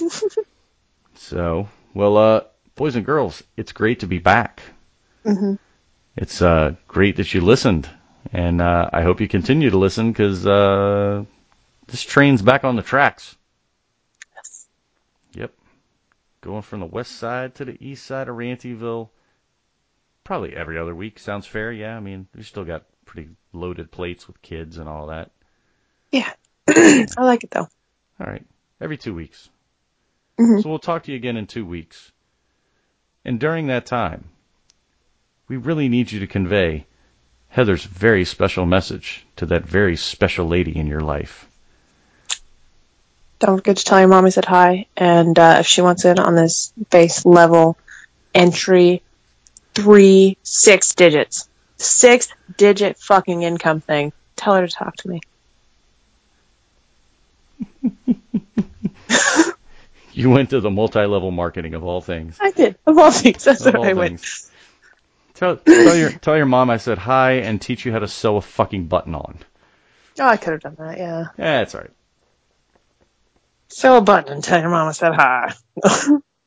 Speaker 1: So, well, uh, boys and girls, it's great to be back.
Speaker 2: Mm-hmm.
Speaker 1: It's uh, great that you listened, and uh, I hope you continue to listen because uh, this train's back on the tracks.
Speaker 2: Yes.
Speaker 1: Yep. Going from the west side to the east side of Rantyville. Probably every other week. Sounds fair, yeah. I mean, we still got pretty loaded plates with kids and all that.
Speaker 2: Yeah. I like it though.
Speaker 1: All right. Every two weeks.
Speaker 2: Mm-hmm.
Speaker 1: So we'll talk to you again in two weeks. And during that time, we really need you to convey Heather's very special message to that very special lady in your life.
Speaker 2: Don't forget to tell your mom I said hi. And uh, if she wants in on this base level entry, three, six digits. Six digit fucking income thing. Tell her to talk to me.
Speaker 1: You went to the multi-level marketing of all things.
Speaker 2: I did. Of all things. That's
Speaker 1: Of
Speaker 2: what
Speaker 1: all
Speaker 2: I went.
Speaker 1: things. Tell, tell your tell your mom I said hi and teach you how to sew a fucking button on.
Speaker 2: Oh, I could have done that, yeah.
Speaker 1: Yeah, that's all right.
Speaker 2: Sew a button and tell your mom I said hi.